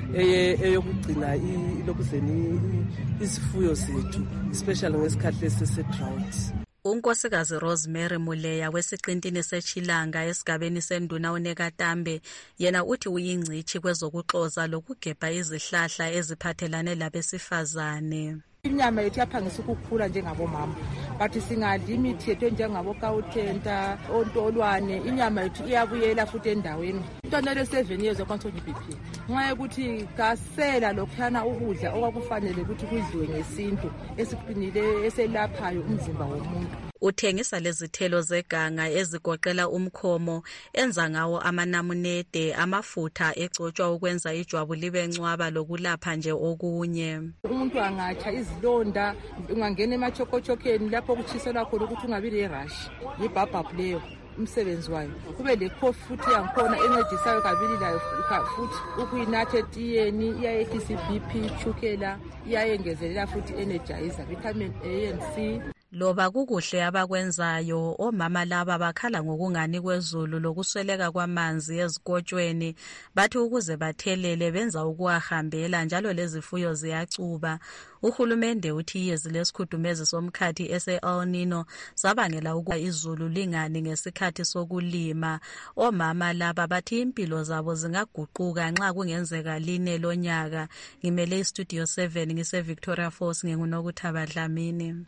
Eyokugcina ilokuzeni izifuyo zethu, especially ngesikhathi lesi se-drought. Unkosikazi Rosemary Muleya wesiqintini seChilanga esigabeni senduna uNekatambe yena uthi uyingcithi kwezokuxoza lokugebha izihlahla eziphathelane labesifazane. Inyama yethu yaphangisa ukukhula njengabomama, but singadla imithi yethu njengabokawuthenta, ontolwane, inyama yethu iyabuyela futhi endaweni. Intwana le seven years okwanso B P. Nxa ukuthi kasela lokhana ukudla okwakufanele ukuthi kudliwe ngesintu esiqinile eselaphayo umzimba womuntu. Uthengisa lezithelo zeganga ezigoqela umkhomo enza ngawo amanamunede, amafutha egcotshwa ukwenza ijwabu libe ncwaba lokulapha nje okunye. Umuntu angatsha izilonda, ungangena emachokochokeni lapho kutshiselwa khona ukuthi ungabi le-rush, yibhabhabhu leyo umsebenzi wayo. Kube le-coffee futhi yankhona encedisayo kabili layo futhi ukuyinatha etiyeni, iyayehlisa i-B P, chukela, iyayengezelela futhi energizer, vitamin A and C. Loba kukuhle abakwenzayo, omama laba bakhala ngokungani kwezulu lokusweleka kwamanzi ezikotshweni, bathi ukuze bathelele benza ukuwahambela njalo lezifuyo ziyacuba. Uhulumende uthi iyezi lesikhudumezi somkhathi ese-El Nino sabangela ukuba izulu lingani ngesikhathi sokulima. Omama laba bathi impilo zabo zingaguquka nxa kungenzeka line lonyaka. Ngimele iStudio seven ngise-Victoria Falls nginguNokuthaba Dlamini.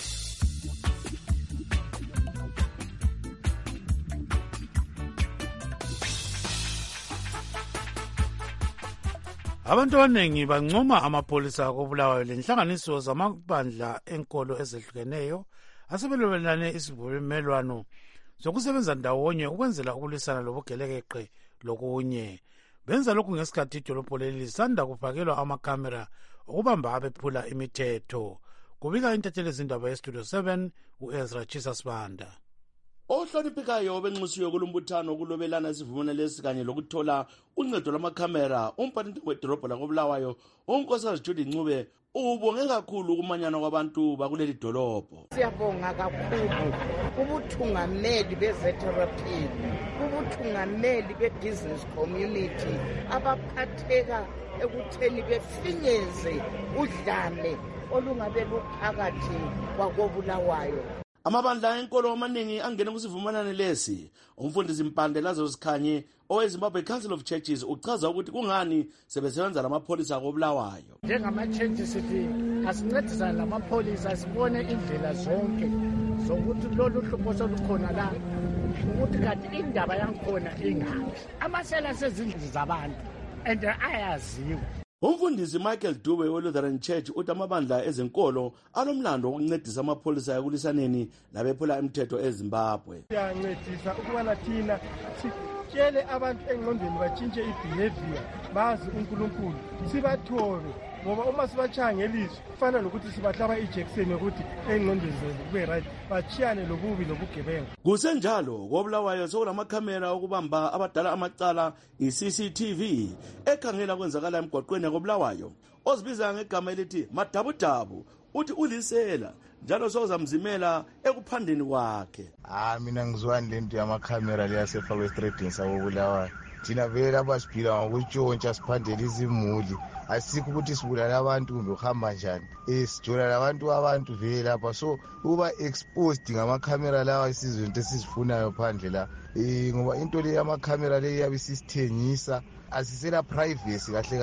Abantu abaningi bancoma amapolisa akobulawayo lenhlanganiso zamabandla enkolo ezehlukeneyo asebelwelane isivumelwano zokusebenza ndawonye ukwenzela ukulwisana lobugelekeqe lokunye. Benza lokhu ngesikhathi idolobho leli lisanda kufakelwa amakhamera okubamba abephula imithetho. Kubika intatheli zindaba yeStudio seven u-Ezra Chisasbanda. Ohloniphekayo benxusiwe kulombuthano kulobelana isivumelwano lesi kanye lokuthola uncedo lwamakhamera umphathi wedolobho lakobulawayo unkosikazi Judy Ncube ubonge kakhulu kumanyana kwabantu bakuleli dolobho. Siyabonga kakhulu ubuthungameli bezetherapi, ubuthungameli bebusiness community abaphatheka ekutheni befinyeze udlame olungabe luphakathi kwakobulawayo. Amabandla enkolo amaningi angene kusivumelwano lesi. Umfundisi Mpande Lazarus Khanye oweZimbabwe Council of Churches uchaza ukuthi kungani sebesebenza lamapholisa akobulawayo. Njengama-churches sithi asincedisane lamapholisa sibone indlela zonke zokuthi lolu hlupho solukhona la ukuthi kanti indaba yankhona ingaphi. Amasela sezindlu zabantu and ayaziwa. Umfundisi Michael Dube we-Lutheran Church uthi amabandla ezenkolo alomlando wokuncedisa amapholisa ekulisaneni labephula imithetho eZimbabwe. Siyancedisa ukubana thina sitshele abantu engqondweni batshintshe i-behavior, bazi uNkulunkulu, sibathobe ngoba uma sibachaya ngelizwi kufana nokuthi sibahlaba ijekiseni yokuthi engqondweni zabo kube right, bachiyane lobubi lobugebengu. Kusenjalo kobulawayo sekulamakhamera okubamba abadala amacala i-C C T V ekhangela kwenzakala emgwaqweni yakobulawayo ozibiza ngegama elithi madabudabu. Uthi ulisela njalo sozamzimela ekuphandeni kwakhe. Ah mina ngizwani lento yamakhamera leyasefakwe estradini sakobulawayo. Thina vele abasiphila ngokutshontsha siphandela izimuli, asikho ukuthi sibulala abantu kumbe uhamba njani. Eh sijola labantu abantu vele lapha, so uba exposed ngamakhamera lawa isizwe into esizifunayo phandle la. Eh ngoba into le yamakhamera le yabe sisithengisa asisela privacy kahle kahle.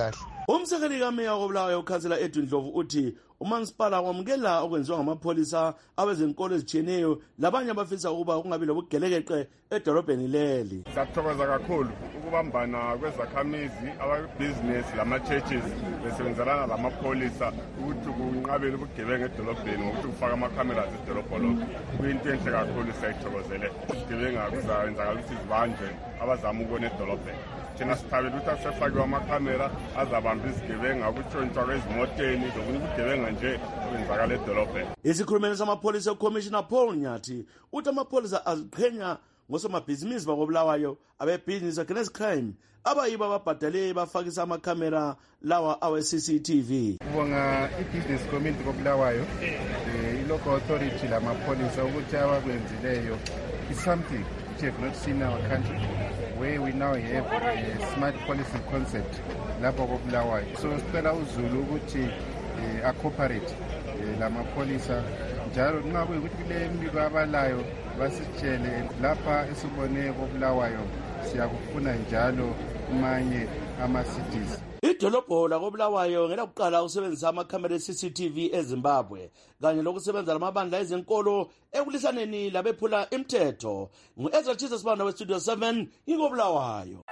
Umsekeli kameya koBulawayo ukhansela Edwin Dlovu uthi umasipala wamukela okwenziwa ngamapholisa abezenkolo ezitshiyeneyo labanye abafisa ukuba kungabi lobugelekeqe edolobheni leli. Siyathokoza kakhulu ukubambana kwezakhamizi ababhizinesi lama-churches besebenzelana lamapholisa ukuthi kunqabele ubugebengu edolobheni ngokuthi kufaka ama-cameras edolobho lonke. Kuyinto enhle kakhulu siyayithokozele. Ubugebengu kuzayenzakala ukuthi zibanjwe abazama ukubona edolobheni. Thina sithabela ukuthi asefakiwe amakhamera azabamba izigebengu akutshontshwa kwezimoteni lokunye ubugebengu nje okwenzakala edolobheni. Isikhulumeli samapholisa uCommissioner Paul Nyathi uthi amapholisa aziqhenya ngosomabhizinisi bakoBulawayo abebhizinisi against crime abayiba ababhadale bafakisa amakhamera lawa awe-C C T V. Kubonga i-business community koBulawayo i-local authority lamapholisa ukuthi abakwenzileyo is something which have not seen in our country, where we now have a smart policy concept lapho koBulawayo. So sicela uZulu ukuthi acooperate lamapholisa njalo nxa kuyikuthi kule mbiko abalayo basitshele lapha esibone koBulawayo siyakufuna njalo kumanye ama-cities. Idolobho lakoBulawayo ngelakuqala ukusebenzisa amakhamera e-C C T V eZimbabwe kanye lokusebenza lamabandla ezenkolo ekulisaneni labephula imithetho. Ngu-Ezra Jesus Banda we-Studio seven ngikoBulawayo.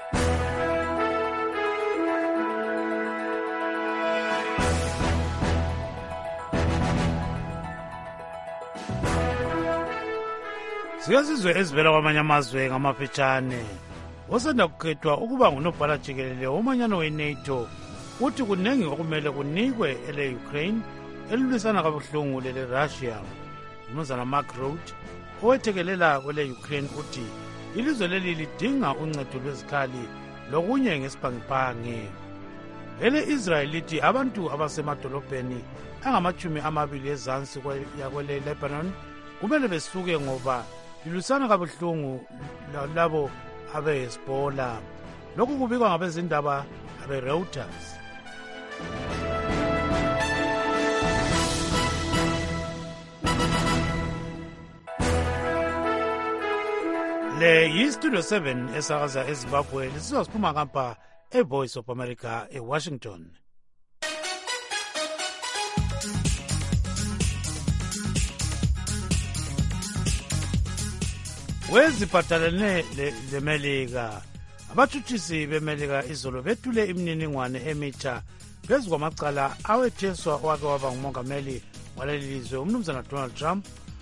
Siyazizwe ezivela kwamanye amazwe ngamafitshane. Osanda kukhethwa ukuba ngunobhala jikelele womanyano we-NATO uthi kunengi okumele kunikwe ele-Ukraine elilwisana kabuhlungu lele-Russia. Umnumzana Mark Rutte owethekelela kwele-Ukraine uthi ilizwe leli lidinga uncedo lwezikhali lokunye ngesibhangiphangi. Ele-Israel lithi abantu abasemadolobheni angamachumi amabili ezansi yakwele-Lebanon kumele besuke ngoba lilwisana kabuhlungu labo abe-Hezbollah. Lokhu kubikwa ngabezindaba abe-Reuters. Le yi-Studio seven esakaza eZimbabwe lisizwa siphuma ngapha e-Voice of America eWashington. Weziphathelene leMelika, abathuthisi beMelika izolo bethule imininingwane emitsha phezu kwamacala awetheswa wake waba ngumongameli waleli lizwe umnumzana Donald Trump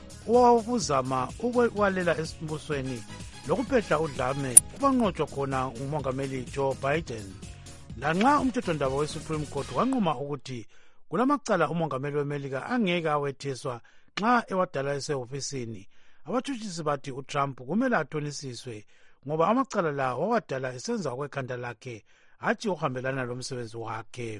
owawukuzama ukwalela esimbusweni lokuphehla udlame kubanqotshwa khona ngumongameli Joe Biden. Lanxa umthethondaba we-Supreme Court wanquma ukuthi kulamacala umongameli weMelika angeke awetheswa nxa ewadala esehofisini, abathuthisi bathi uTrump kumele athonisiswe ngoba amacala la wawadala esenza kwekhanda lakhe hatshi uhambelana lomsebenzi wakhe.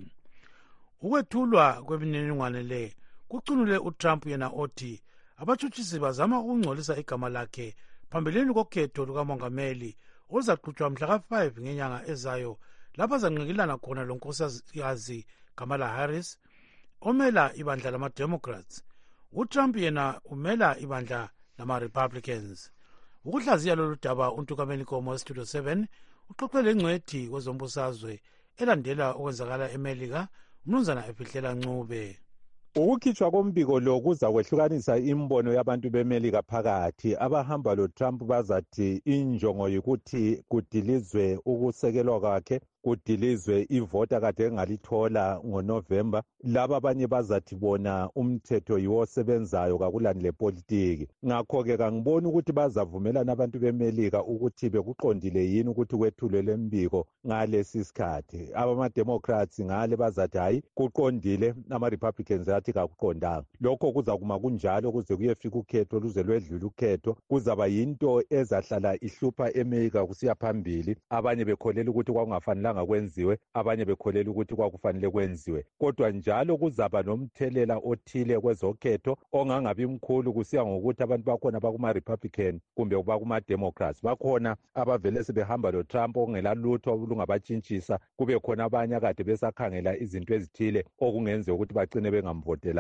Ukwethulwa kwemininingwane le kucunule uTrump yena othi abathuthisi bazama ukungcolisa igama lakhe phambilini kokhetho lukamongameli oluzaqhutshwa mhla ka five ngenyanga ezayo lapho azanqikilana khona lonkosikazi Kamala Harris omela ibandla lama-Democrats. uTrump yena umela ibandla lama-Republicans. Ukuhlaziya lolu daba uNtukameni Nkomo we-Studio seven uxoxe lengcwethi kwezombusazwe elandela okwenzakala eMelika umnumzana Efihlela Ncube. Ukukhitshwa kombiko lo kuza kwehlukanisa imbono yabantu beMelika phakathi. Abahamba loTrump bazathi injongo yikuthi kudilizwe ukusekelwa kwakhe, kudilizwe ivota kade engalithola ngoNovember. Laba abanye bazathi bona umthetho yiwo osebenzayo kakulani lepolitiki. Ngakho-ke kangiboni ukuthi bazavumelana abantu beMelika ukuthi bekuqondile yini ukuthi kwethulwe lembiko ngalesi sikhathi. Abama-Democrats ngale bazathi hayi kuqondile, ama-Republicans athi kakuqondanga. Lokho kuza kuma kunjalo kuze kuyefika ukhetho luze lwedlula ukhetho. Kuzaba yinto ezahlala ihlupha eMelika kusiya phambili. Abanye bekholela ukuthi kwakungafanelanga kwenziwe, abanye bekholela ukuthi kwakufanele kwenziwe. Kodwa njalo kuzaba nomthelela othile kwezokhetho ongangabi mkhulu kusiya ngokuthi abantu bakhona bakuma-Republican kumbe bakuma-Democrats. Bakhona abavele sebehamba loTrump okungela lutho olungabatshintshisa, kube khona abanye akade besakhangela izinto ezithile okungenziwa ukuthi bagcine bengamvotelanga.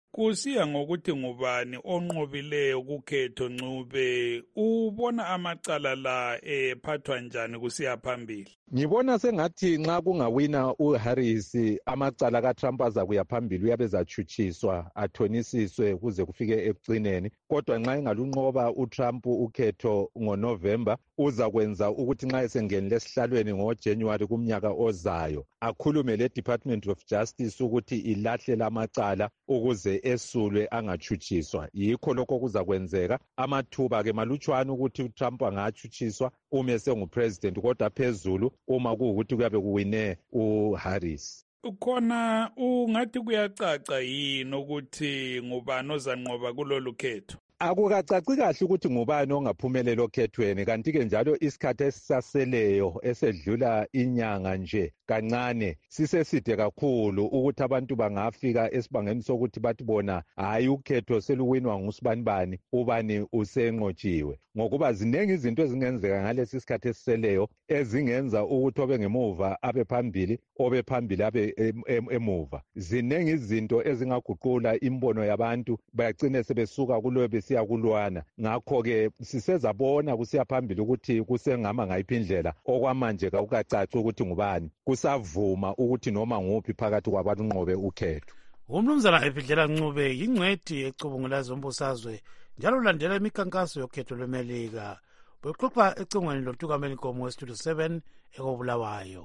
Kusiya ngokuthi ngubani onqobileyo kukhetho Ncube, ubona amacala la ephathwa njani kusiya phambili? Ngibona sengathi nxa kungawina uHarris amacala kaTrump azakuya phambili uyabe zachuchiswa athonisiswe kuze kufike ekucineni, kodwa nxa engalunqoba uTrump ukhetho ngoNovember uzakwenza ukuthi nxa esengenile esihlalweni ngoJanuary kumnyaka ozayo akhulume leDepartment of Justice ukuthi ilahle lamacala ukuze esulwe angachuchiswa. Yikho lokho kuzakwenzeka. Amathuba ke malutshwana ukuthi uTrump angachuchiswa uma sengupresident, kodwa phezulu uma kuwukuthi kuyabe kuwine uHarris. Khona ungathi kuyacaca yini ukuthi ngubani ozanqoba kulolu khetho? Akukacaci kahle ukuthi ngubani ongaphumelela okhethweni, kanti-ke njalo isikhathi esisaseleyo esedlula inyanga nje kancane siseside kakhulu ukuthi abantu bangafika esibangeni sokuthi bathi bona hayi ukhetho seluwinwa ngusibanibani, ubani usenqotshiwe, ngokuba zinengi izinto ezingenzeka ngalesi sikhathi esiseleyo ezingenza ukuthi obe ngemuva abe phambili, obe phambili abe emuva. Zinengi izinto ezingaguqula imbono yabantu bagcine sebesuka kulo besiya kulwana. Ngakho-ke sisezabona kusiya phambili ukuthi kusengama ngayiphi indlela okwamanje akukacaci ukuthi ngubani, kusavuma ukuthi noma nguphi phakathi kwabanqobe ukhetho. Umnumzana Epidlela Ncube yingcwedi ecubungula zombusazwe njalo ulandela imikhankaso yokhetho lweMelika. Bexoxa ecingweni loTukameli Nkomo weStudio seven ekobulawayo.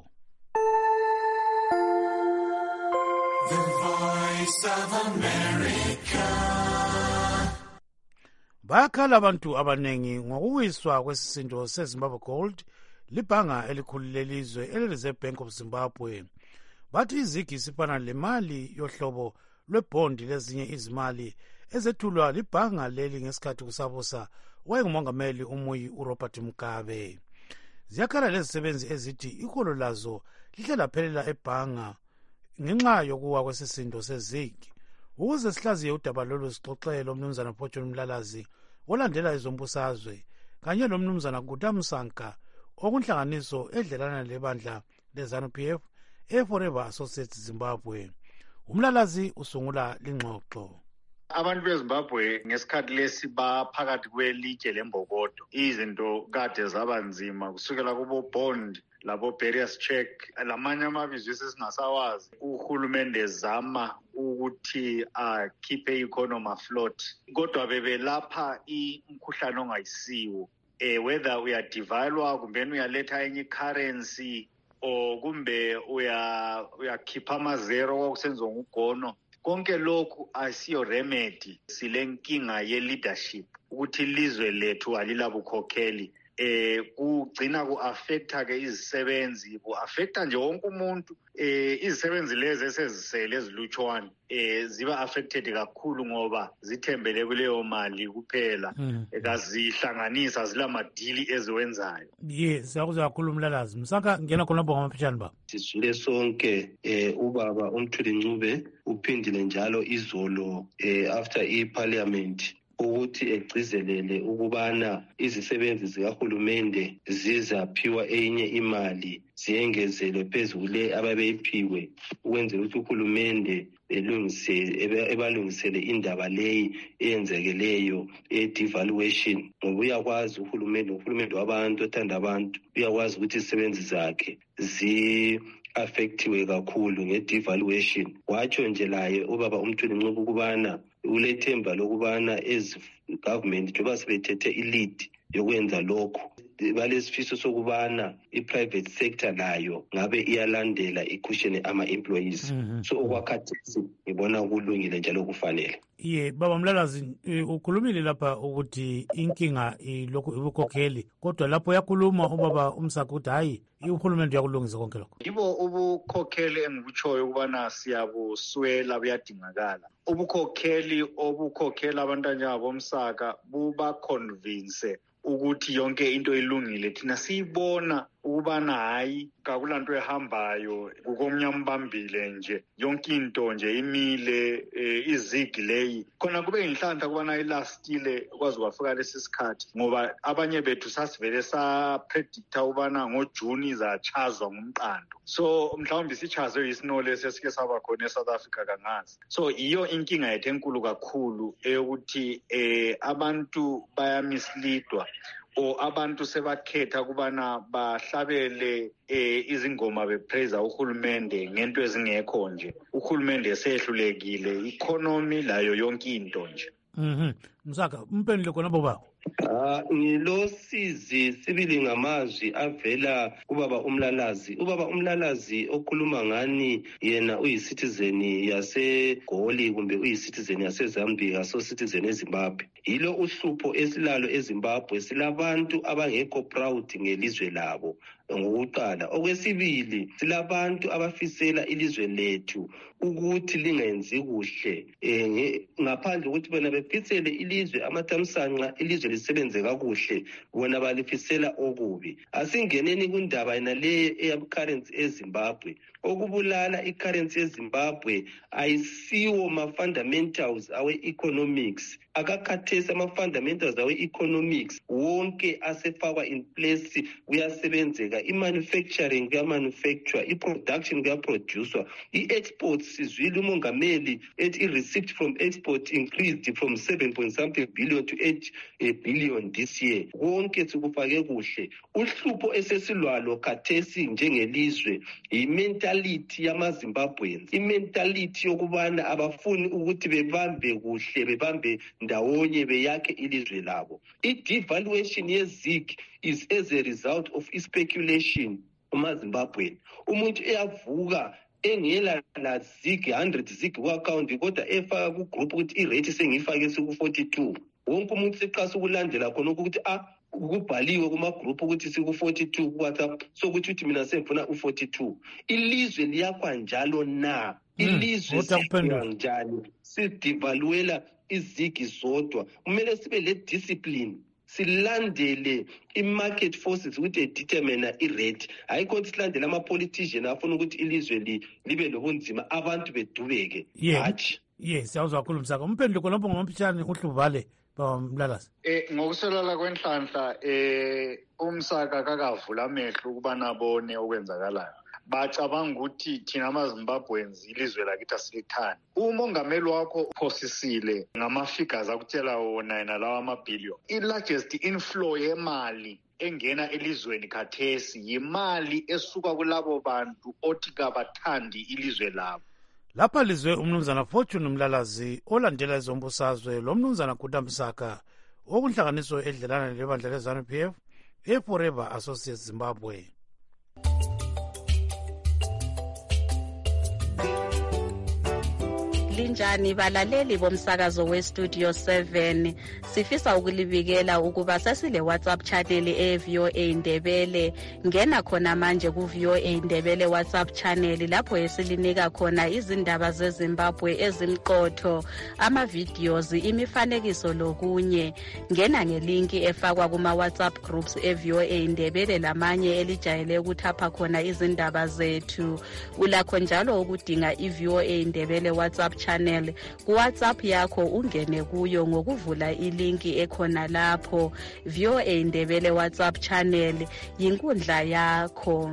The Voice of America. Bayakhala abantu abanengi ngokuwiswa kwesisindo seZimbabwe Gold, libhanga elikhulu lelizwe ele-Reserve Bank of Zimbabwe. Bathi izigi sifana lemali yohlobo lwebhondi lezinye izimali ezethulwa libhanga leli ngesikhathi kusabusa wayengumongameli umuyi uRobert Mugabe. Ziyakhala lezisebenzi ezithi ikolo lazo lihle laphelela ebhanga ngenxa yokuwa kwesisindo sezigi. Ukuze sihlaziye udaba lolu sixoxele umnumzana Fortune Mlalazi olandela izombusazwe kanye nomnumzana Kutamsanka okunhlanganiso edlelana lebandla leZANU-P F eForever Associates Zimbabwe. Umlalazi usungula lingxoxo. Abantu beZimbabwe ngesikhathi lesi baphakathi kwelitshe lembokodo. Izinto kade zaba nzima kusukela kubo bond labo barriers check lamanye amabizo esingasawazi. Uhulumende zama ukuthi akhiphe i-economy afloat, kodwa bebelapha imkhuhlane ongayisiwo, eh whether uyadevalwa kumbe uyaletha enye currency o kumbe uya uyakhipha amazero okusenza ngogono. Konke lokhu asiyo remedy. Silenkinga ye leadership ukuthi ilizwe lethu alilabukhokheli. Eh kugcina ku-affecta ke izisebenzi, ku-affecta nje wonke umuntu. Eh izisebenzi lezi esezisele ezilutshwane eh ziba affected kakhulu ngoba zithembele kuleyo mali kuphela, ekazihlanganisa zilamadili eziwenzayo. Yes, siyakuzwa kakhulu Mlalazi. Msaka ngena khona bonga amaphetshana ba. Sisule sonke eh ubaba uMthuli Ncube uphindile njalo izolo eh after iParliament ukuthi egcizelele ukubana izisebenzi zikahulumende zizaphiwa enye imali ziyengezelwe phezulu le ababeyiphiwe ukwenzela ukuthi uhulumende elungise ebalungisele indaba leyi eyenzekeleyo e-devaluation. Ngoba uyakwazi uhulumende uhulumende wabantu othanda abantu uyakwazi ukuthi izisebenzi zakhe zi affectiwe kakhulu nge-devaluation. Watsho nje laye ubaba uMthuli Ncube ukubana ulethemba lokubana ezi government njengoba sebethethe i-lead yokwenza lokho, balesifiso sokubana i-private sector layo ngabe iyalandela ikushene ama-employees. Mm -hmm. So okwakhathesi ngibona kulungile njalo kufanele. Ye baba Mlalazi ukhulumile lapha ukuthi inkinga ilokhu ibukhokheli, kodwa lapho yakhuluma ubaba uMsaka ukuthi hayi uhulumende uyakulungisa konke lokho. Yibo ubukhokheli engikutshoyo ukubana siyabuswela buyadingakala. Ubukhokheli obukhokhela abantwana bomsaka buba convince ukuthi yonke into ilungile. Thina siyibona ukubana hayi kakulanto ehambayo kukomnyambambile nje yonke into nje imile eh, izigi leyi khona kube inhlanhla kubana ilastile kwazi kwafika lesi sikhathi ngoba abanye bethu sasivele sa predicta ubana ngoJune izachazwa ngumqando so mhlawumbe sichazwe isinole esike saba khona eSouth Africa kangazi so iyo inkinga yethu enkulu kakhulu eyokuthi eh abantu bayamislidwa o abantu sebakhetha kubana bahlabele eh izingoma bepraise uhulumende ngento ezingekho nje uhulumende esehlulekile economy layo yonke into nje mhm Msaka umphendule khona baba Ah ngilosizi sibili ngamazwi avela kubaba umlalazi ubaba umlalazi okhuluma ngani yena uyicitizen yaseGoli kumbe uyicitizen yaseZambia so citizen eZimbabwe yilo uhlupho esilalo eZimbabwe silabantu abangekho proud ngelizwe labo ngokuqala okwesibili silabantu abafisela ilizwe lethu ukuthi lingenzi kuhle eh ngaphandle ukuthi bona befisele ilizwe amathamsanqa ilizwe lisebenze kakuhle bona balifisela okubi asingeneni kundaba yena le eyabcurrency eZimbabwe okubulala icurrency eZimbabwe ayisiwo ma fundamentals awe economics akakhathesa ama fundamentals awe economics wonke asefakwa in place kuyasebenzeka imanufacturing kuya manufacture iproduction kuya producer iexports sizwile umongameli ethi receipt from export increased from seven point something billion to eight billion this year wonke sikufake kuhle uhlupho esesilwalo khathesi njengelizwe imentality yamaZimbabweans imentality yokubana abafuni ukuthi bebambe kuhle bebambe ndawonye beyakhe ilizwe labo i-devaluation yezig is as a result of speculation umaZimbabwe umuntu eyavuka engela la zig one hundred zig ku-account kodwa efaka ku-group ukuthi irate sengiyifake siku forty-two wonke umuntu seqasa ukulandela khona ukuthi ah kubhaliwe kuma-group ukuthi siku forty-two ku-WhatsApp sokuthi uthi mina sengifuna u-forty-two ilizwe liyakwa njalo na ilizwe sikwa njani sidivaluela izigi zodwa kumele sibe le discipline silandele i-market forces ukuthi determine i-rate ayikho ukuthi silandele ama-politician afuna ukuthi ilizwe li libe lobunzima abantu bedubeke hatshi yes siyawuzwa kakhulu Msaka umphendule khonapho ngompitshane uhlubale bamlalazi eh ngokusolala kwenhlanhla eh uMsaka kakavula amehlo ukuba nabone okwenzakalayo bacabanga ukuthi thina amaZimbabweans ilizwe lakithi asilithani umongameli wakho uphosisile ngama-figures akutshela wona yena lawa amabhillion i-largest inflow yemali engena elizweni khathesi yimali esuka kulabo bantu othi kabathandi ilizwe labo lapha lizwe umnumzana Fortune Mlalazi olandela ezombusazwe lo mnumzana Guta Msaka okunhlanganiso edlelana lebandla leZANU P F eForever Associates Zimbabwe. Linjani balaleli bomsakazo weStudio seven sifisa ukulibikela ukuba sesile WhatsApp channel eV O A Ndebele ngena khona manje ku V O A Ndebele WhatsApp channel lapho esilinika khona izindaba zeZimbabwe ezimqotho ama videos imifanekiso lokunye ngena ngelinki efakwa kuma WhatsApp groups eV O A Ndebele lamanye elijayele ukuthapha khona izindaba zethu ulakho njalo ukudinga iV O A Ndebele WhatsApp channel ku WhatsApp yakho ungene kuyo ngokuvula ilinki ekhona lapho V O A Ndebele WhatsApp channel yinkundla yakho.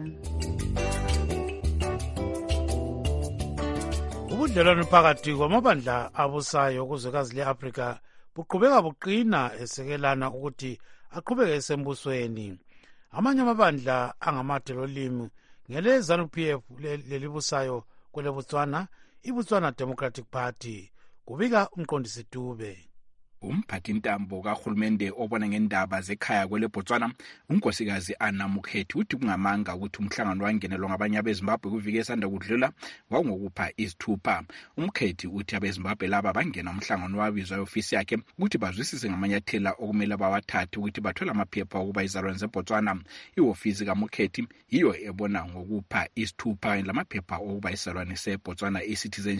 Ubudlelwano phakathi kwamabandla abusayo kuzwekazi le-Afrika buqhubeka buqina esekelana ukuthi aqhubeke esembusweni. Amanye amabandla angamadelolimi ngele ZANU P F lelibusayo kwele Botswana iBotswana Democratic Party kubika umqondisi Dube. Umphathi ntambo kahulumende obona ngendaba zekhaya kwele Botswana unkosikazi Anna Mukhethi uthi kungamanga ukuthi umhlangano wangenelwa ngabanye abeZimbabwe kuvike esanda kudlula wawungokupha izithupha. Umkhethi uthi abeZimbabwe laba bangena umhlangano wabizwa eofisi yakhe ukuthi bazwisise ngamanyathela okumele bawathathe ukuthi bathola amaphepha okuba izalwane zeBotswana. Iofisi kaMukhethi yiyo ebona ngokupha izithupha lamaphepha okuba izalwane seBotswana e-citizenship.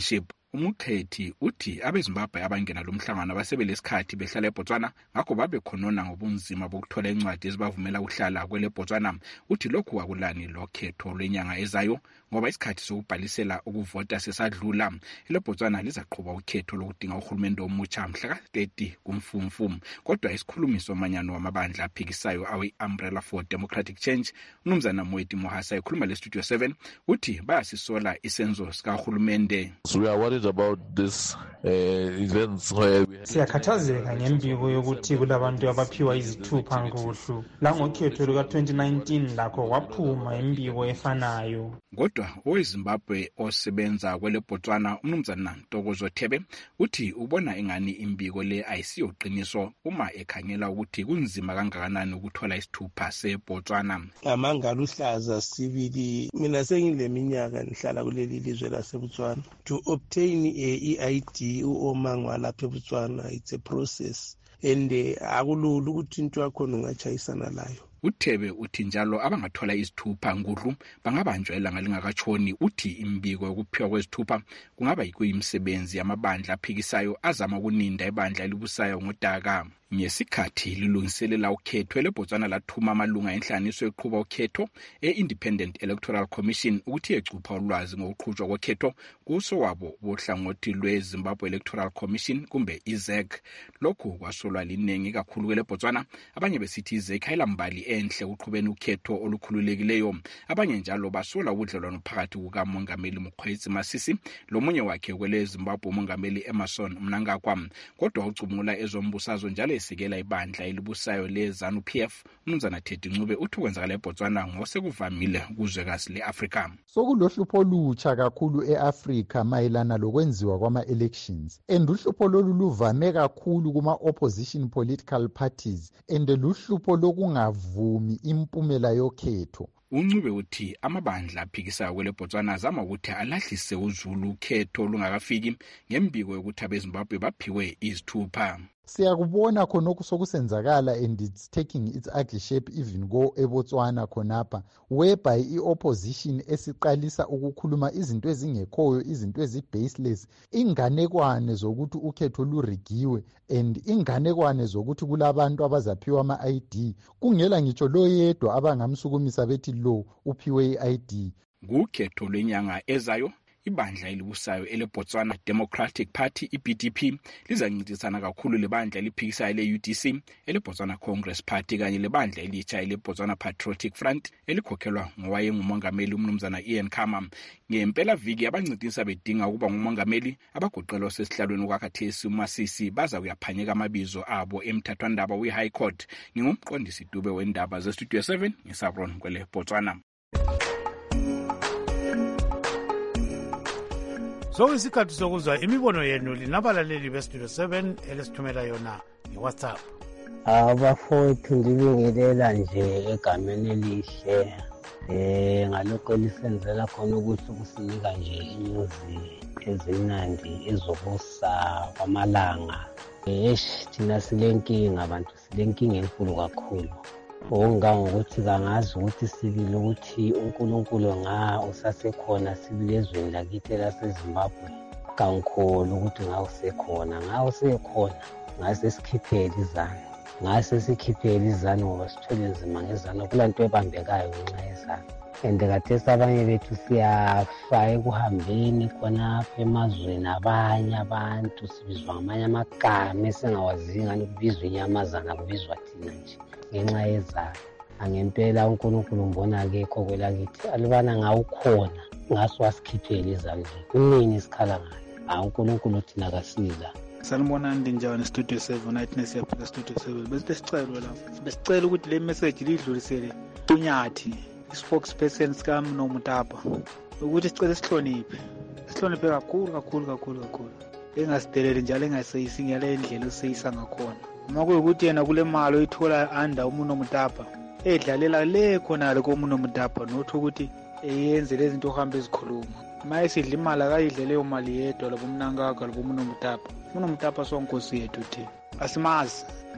Umukhethi uthi abeZimbabwe abangena lo mhlangano basebelesikhathi behlala eBotswana ngakho babe khonona ngobunzima bokuthola incwadi ezibavumela ukuhlala kwele Botswana. Uthi lokhu akulani lokhetho lwenyanga ezayo ngoba isikhathi sokubhalisela ukuvota sesadlula. Ele Botswana lizaqhubha ukhetho lokudinga uhulumende omutsha mhla ka thirty kuMfumfu. Kodwa isikhulumi somanyano wamabandla aphikisayo awe Umbrella for Democratic Change uMnumzana Moeti Mohasa ekhuluma le Studio seven uthi bayasisola isenzo sikahulumende. We are worried about this uh, events where we siyakhathazeka ngembiko yokuthi kulabantu abaphiwa izithupha nguhlu langokhetho luka twenty nineteen lakho waphuma imbiko efanayo. Kodwa oweZimbabwe osebenza kwele Botswana uMnumzana Ntokozo Thebe uthi ubona engani imbiko le ayisiyoqiniso uma ekhangela ukuthi kunzima kangakanani ukuthola isithupha seBotswana. Amanga luhlaza sibili mina sengileminyaka nihlala kuleli lizwe laseBotswana. To obtain a I D uomangwa lapha eBotswana it's a process and akulula ukuthi into yakho ungachayisana layo. Uthebe uthi njalo abangathola izithupha ngudlu bangabanjwa ilanga lingakatshoni. Uthi imbiko yokuphiwa kwezithupha kungaba yikuyimsebenzi yamabandla aphikisayo azama ukuninda ibandla elibusayo ngodaka. Ngesikhathi lilungiselela ukhetho eleBotswana lathuma amalunga enhlaniso eqhuba ukhetho e-Independent Electoral Commission ukuthi ecupha ulwazi ngokuqhutshwa kokhetho kuso wabo bohlangothi lweZimbabwe Electoral Commission kumbe I Z E C. Lokhu kwasolwa linengi kakhulu kweleBotswana. Abanye besithi I Z E C ayilambali enhle uqhubeni ukhetho olukhululekileyo. Abanye njalo basola ubudlelwano phakathi kukaMongameli Mokgweetsi Masisi lomunye wakhe kwele Zimbabwe uMongameli Emmerson Mnangagwa. Kodwa ucubungula ezombusazwe njalo esekela ibandla elibusayo leZANU P F uMnumzana Teddy Ncube uthi kwenzakala eBotswana ngosekuvamile kuzwekazi leAfrika. Sokulohlupho olutsha kakhulu eAfrika mayelana lokwenziwa kwama-elections and uhlupho lolu luvame kakhulu kuma-opposition political parties and luhlupho lokungavumi impumela yokhetho. Uncube uthi amabandla aphikisayo kwele Botswana azama ukuthi alahlise uzulu ukhetho lungakafiki ngembiko yokuthi abeZimbabwe baphiwe izithupha. Siyakubona khonokho sokusenzakala and it's taking its ugly shape even go eBotswana khonapha whereby i-opposition esiqalisa ukukhuluma izinto ezingekhoyo, izinto ezi-baseless, inganekwane zokuthi ukhetho lurigiwe and inganekwane zokuthi kulabantu abazaphiwa ama-I D kungela ngitsho lo yedwa abangamsukumisa bethi lo uphiwe i-I D. Kukhetho lwenyanga ezayo ibandla elibusayo eleBotswana Democratic Party I-B D P lizancintisana kakhulu lebandla eliphikisayo le-U D C eleBotswana Congress Party kanye lebandla elitsha eleBotswana Patriotic Front elikhokhelwa ngowayengumongameli uMnumzana Ian Khama. Ngempela viki abancintisa bedinga ukuba ngumongameli abagoqelwa sesihlalweni kwakhathesi uMasisi baza kuyaphanyeka amabizo abo emthathwandaba we-High Court. Ngingumqondisi Dube wendaba ze-Studio seven ngisabron kwele Botswana. So isikhathi sokuzwa imibono yenu linabalaleli beStudio seven elesithumela yona ngeWhatsApp. Abafowethu ndibingelela nje egameni elihle eh ngalokho lisenzela khona ukuthi kusinika nje inyuzi ezimnandi ezokusa kwamalanga. Eish thina silenkinga abantu silenkinga enkulu kakhulu. Ongangokuthi kangazi ukuthi sibili ukuthi uNkulunkulu nga usasekhona sibili ezweni lakithi laseZimbabwe. Kangikhona ukuthi nga usekhona, nga usekhona, ngase sikhiphele izana. Ngase sikhiphele izana ngoba sithole nzima ngezana kulanto ebambekayo ngenxa yezana. Ende kathesi abanye bethu siyafa ekuhambeni khona emazweni abanye abantu sibizwa ngamanye amagama esingawaziyo ngani kubizwa inyamazana kubizwa thina nje ngenxa yezana. Angempela uNkulunkulu mbona akekho kwelakithi alibana ngawukhona ngaso wasikhiphele ezandleni kunini isikhala ngayo. Hayi uNkulunkulu thina kasiza. Sanibona ndinjani Studio seven nathi siyaphika Studio seven bese sicelo lapha besicela ukuthi le message lidlulisele uNyathi spokesperson sika Mnomutapa ukuthi sicela sihloniphe sihloniphe kakhulu kakhulu kakhulu kakhulu engasidelele njalo engaseyisi ngale ndlela oseyisa ngakhona uma kuyukuthi yena kule mali oyithola anda uMnomutapa edlalela le khona le koMnomutapa nothi ukuthi eyenze lezi zinto ohamba ezikhuluma maye sidla imali akayidle leyo mali yedwa labo Mnangagwa labo Mnomutapa. Mnomutapa sonkosi yethu thi asimazi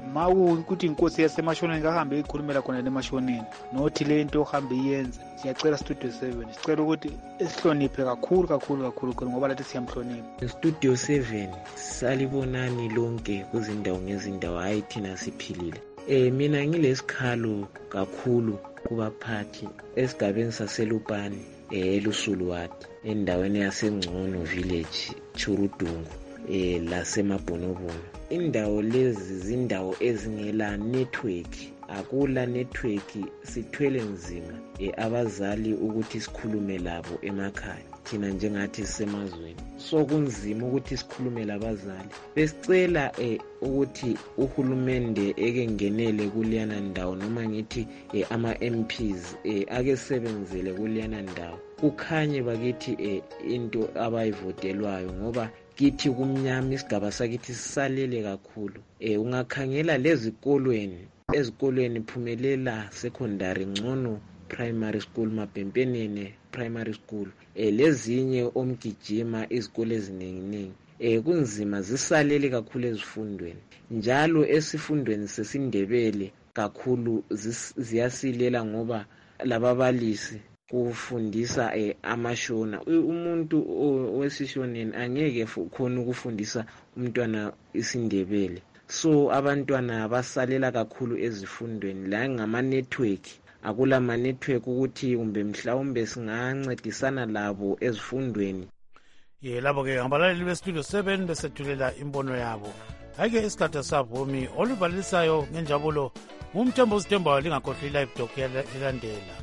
ma ukuthi inkosi yasemashoneni kahambe ikhulumela khona nemashoneni nothi le nto ohambe iyenze. Siyacela Studio seven sicela ukuthi esihloniphe kakhulu kakhulu kakhulu khona ngoba lathi siyamhlonipha. Studio seven salibonani lonke kuzindawo ngezindawo, hayi thina siphilile. Eh mina ngilesikhalo kakhulu kubaphathi esigabeni saselupani elusuluwati endaweni yaseNgcono village Churudungu eh lasemabhonobono. Indawo lezi zindawo ezingela network, akula network, sithwele nzima e abazali ukuthi sikhulume labo emakhaya thina njengathi sisemazweni, so kunzima ukuthi sikhulume labazali. Besicela eh ukuthi uhulumende eke ngenele kuliyana ndawo noma ngithi eh, ama M Ps eh, ake sebenzele kuliyana ndawo kukhanye bakithi eh, into abayivotelwayo ngoba kithi kumnyama isigaba sakithi sisalele kakhulu. Eh ungakhangela lezikolweni ezikolweni Phumelela Secondary, Ngcono Primary School, Mapempenene Primary School, eh lezinye omgijima izikole eziningi eh kunzima zisalele kakhulu ezifundweni. Njalo esifundweni sesindebele kakhulu ziyasilela ngoba lababalisi kufundisa eh, amashona. Umuntu wesishoneni angeke khona ukufundisa umntwana isindebele, so abantwana basalela kakhulu ezifundweni. La ngama network, akula ma network ukuthi kumbe mhlawumbe singancedisana labo ezifundweni. Ye labo ke ngabalaleli bestudio seven besethulela imbono yabo. Ake isikhathi sabumi olubalisayo ngenjabulo umthembo usithembayo lingakhohlwa live doc elandela.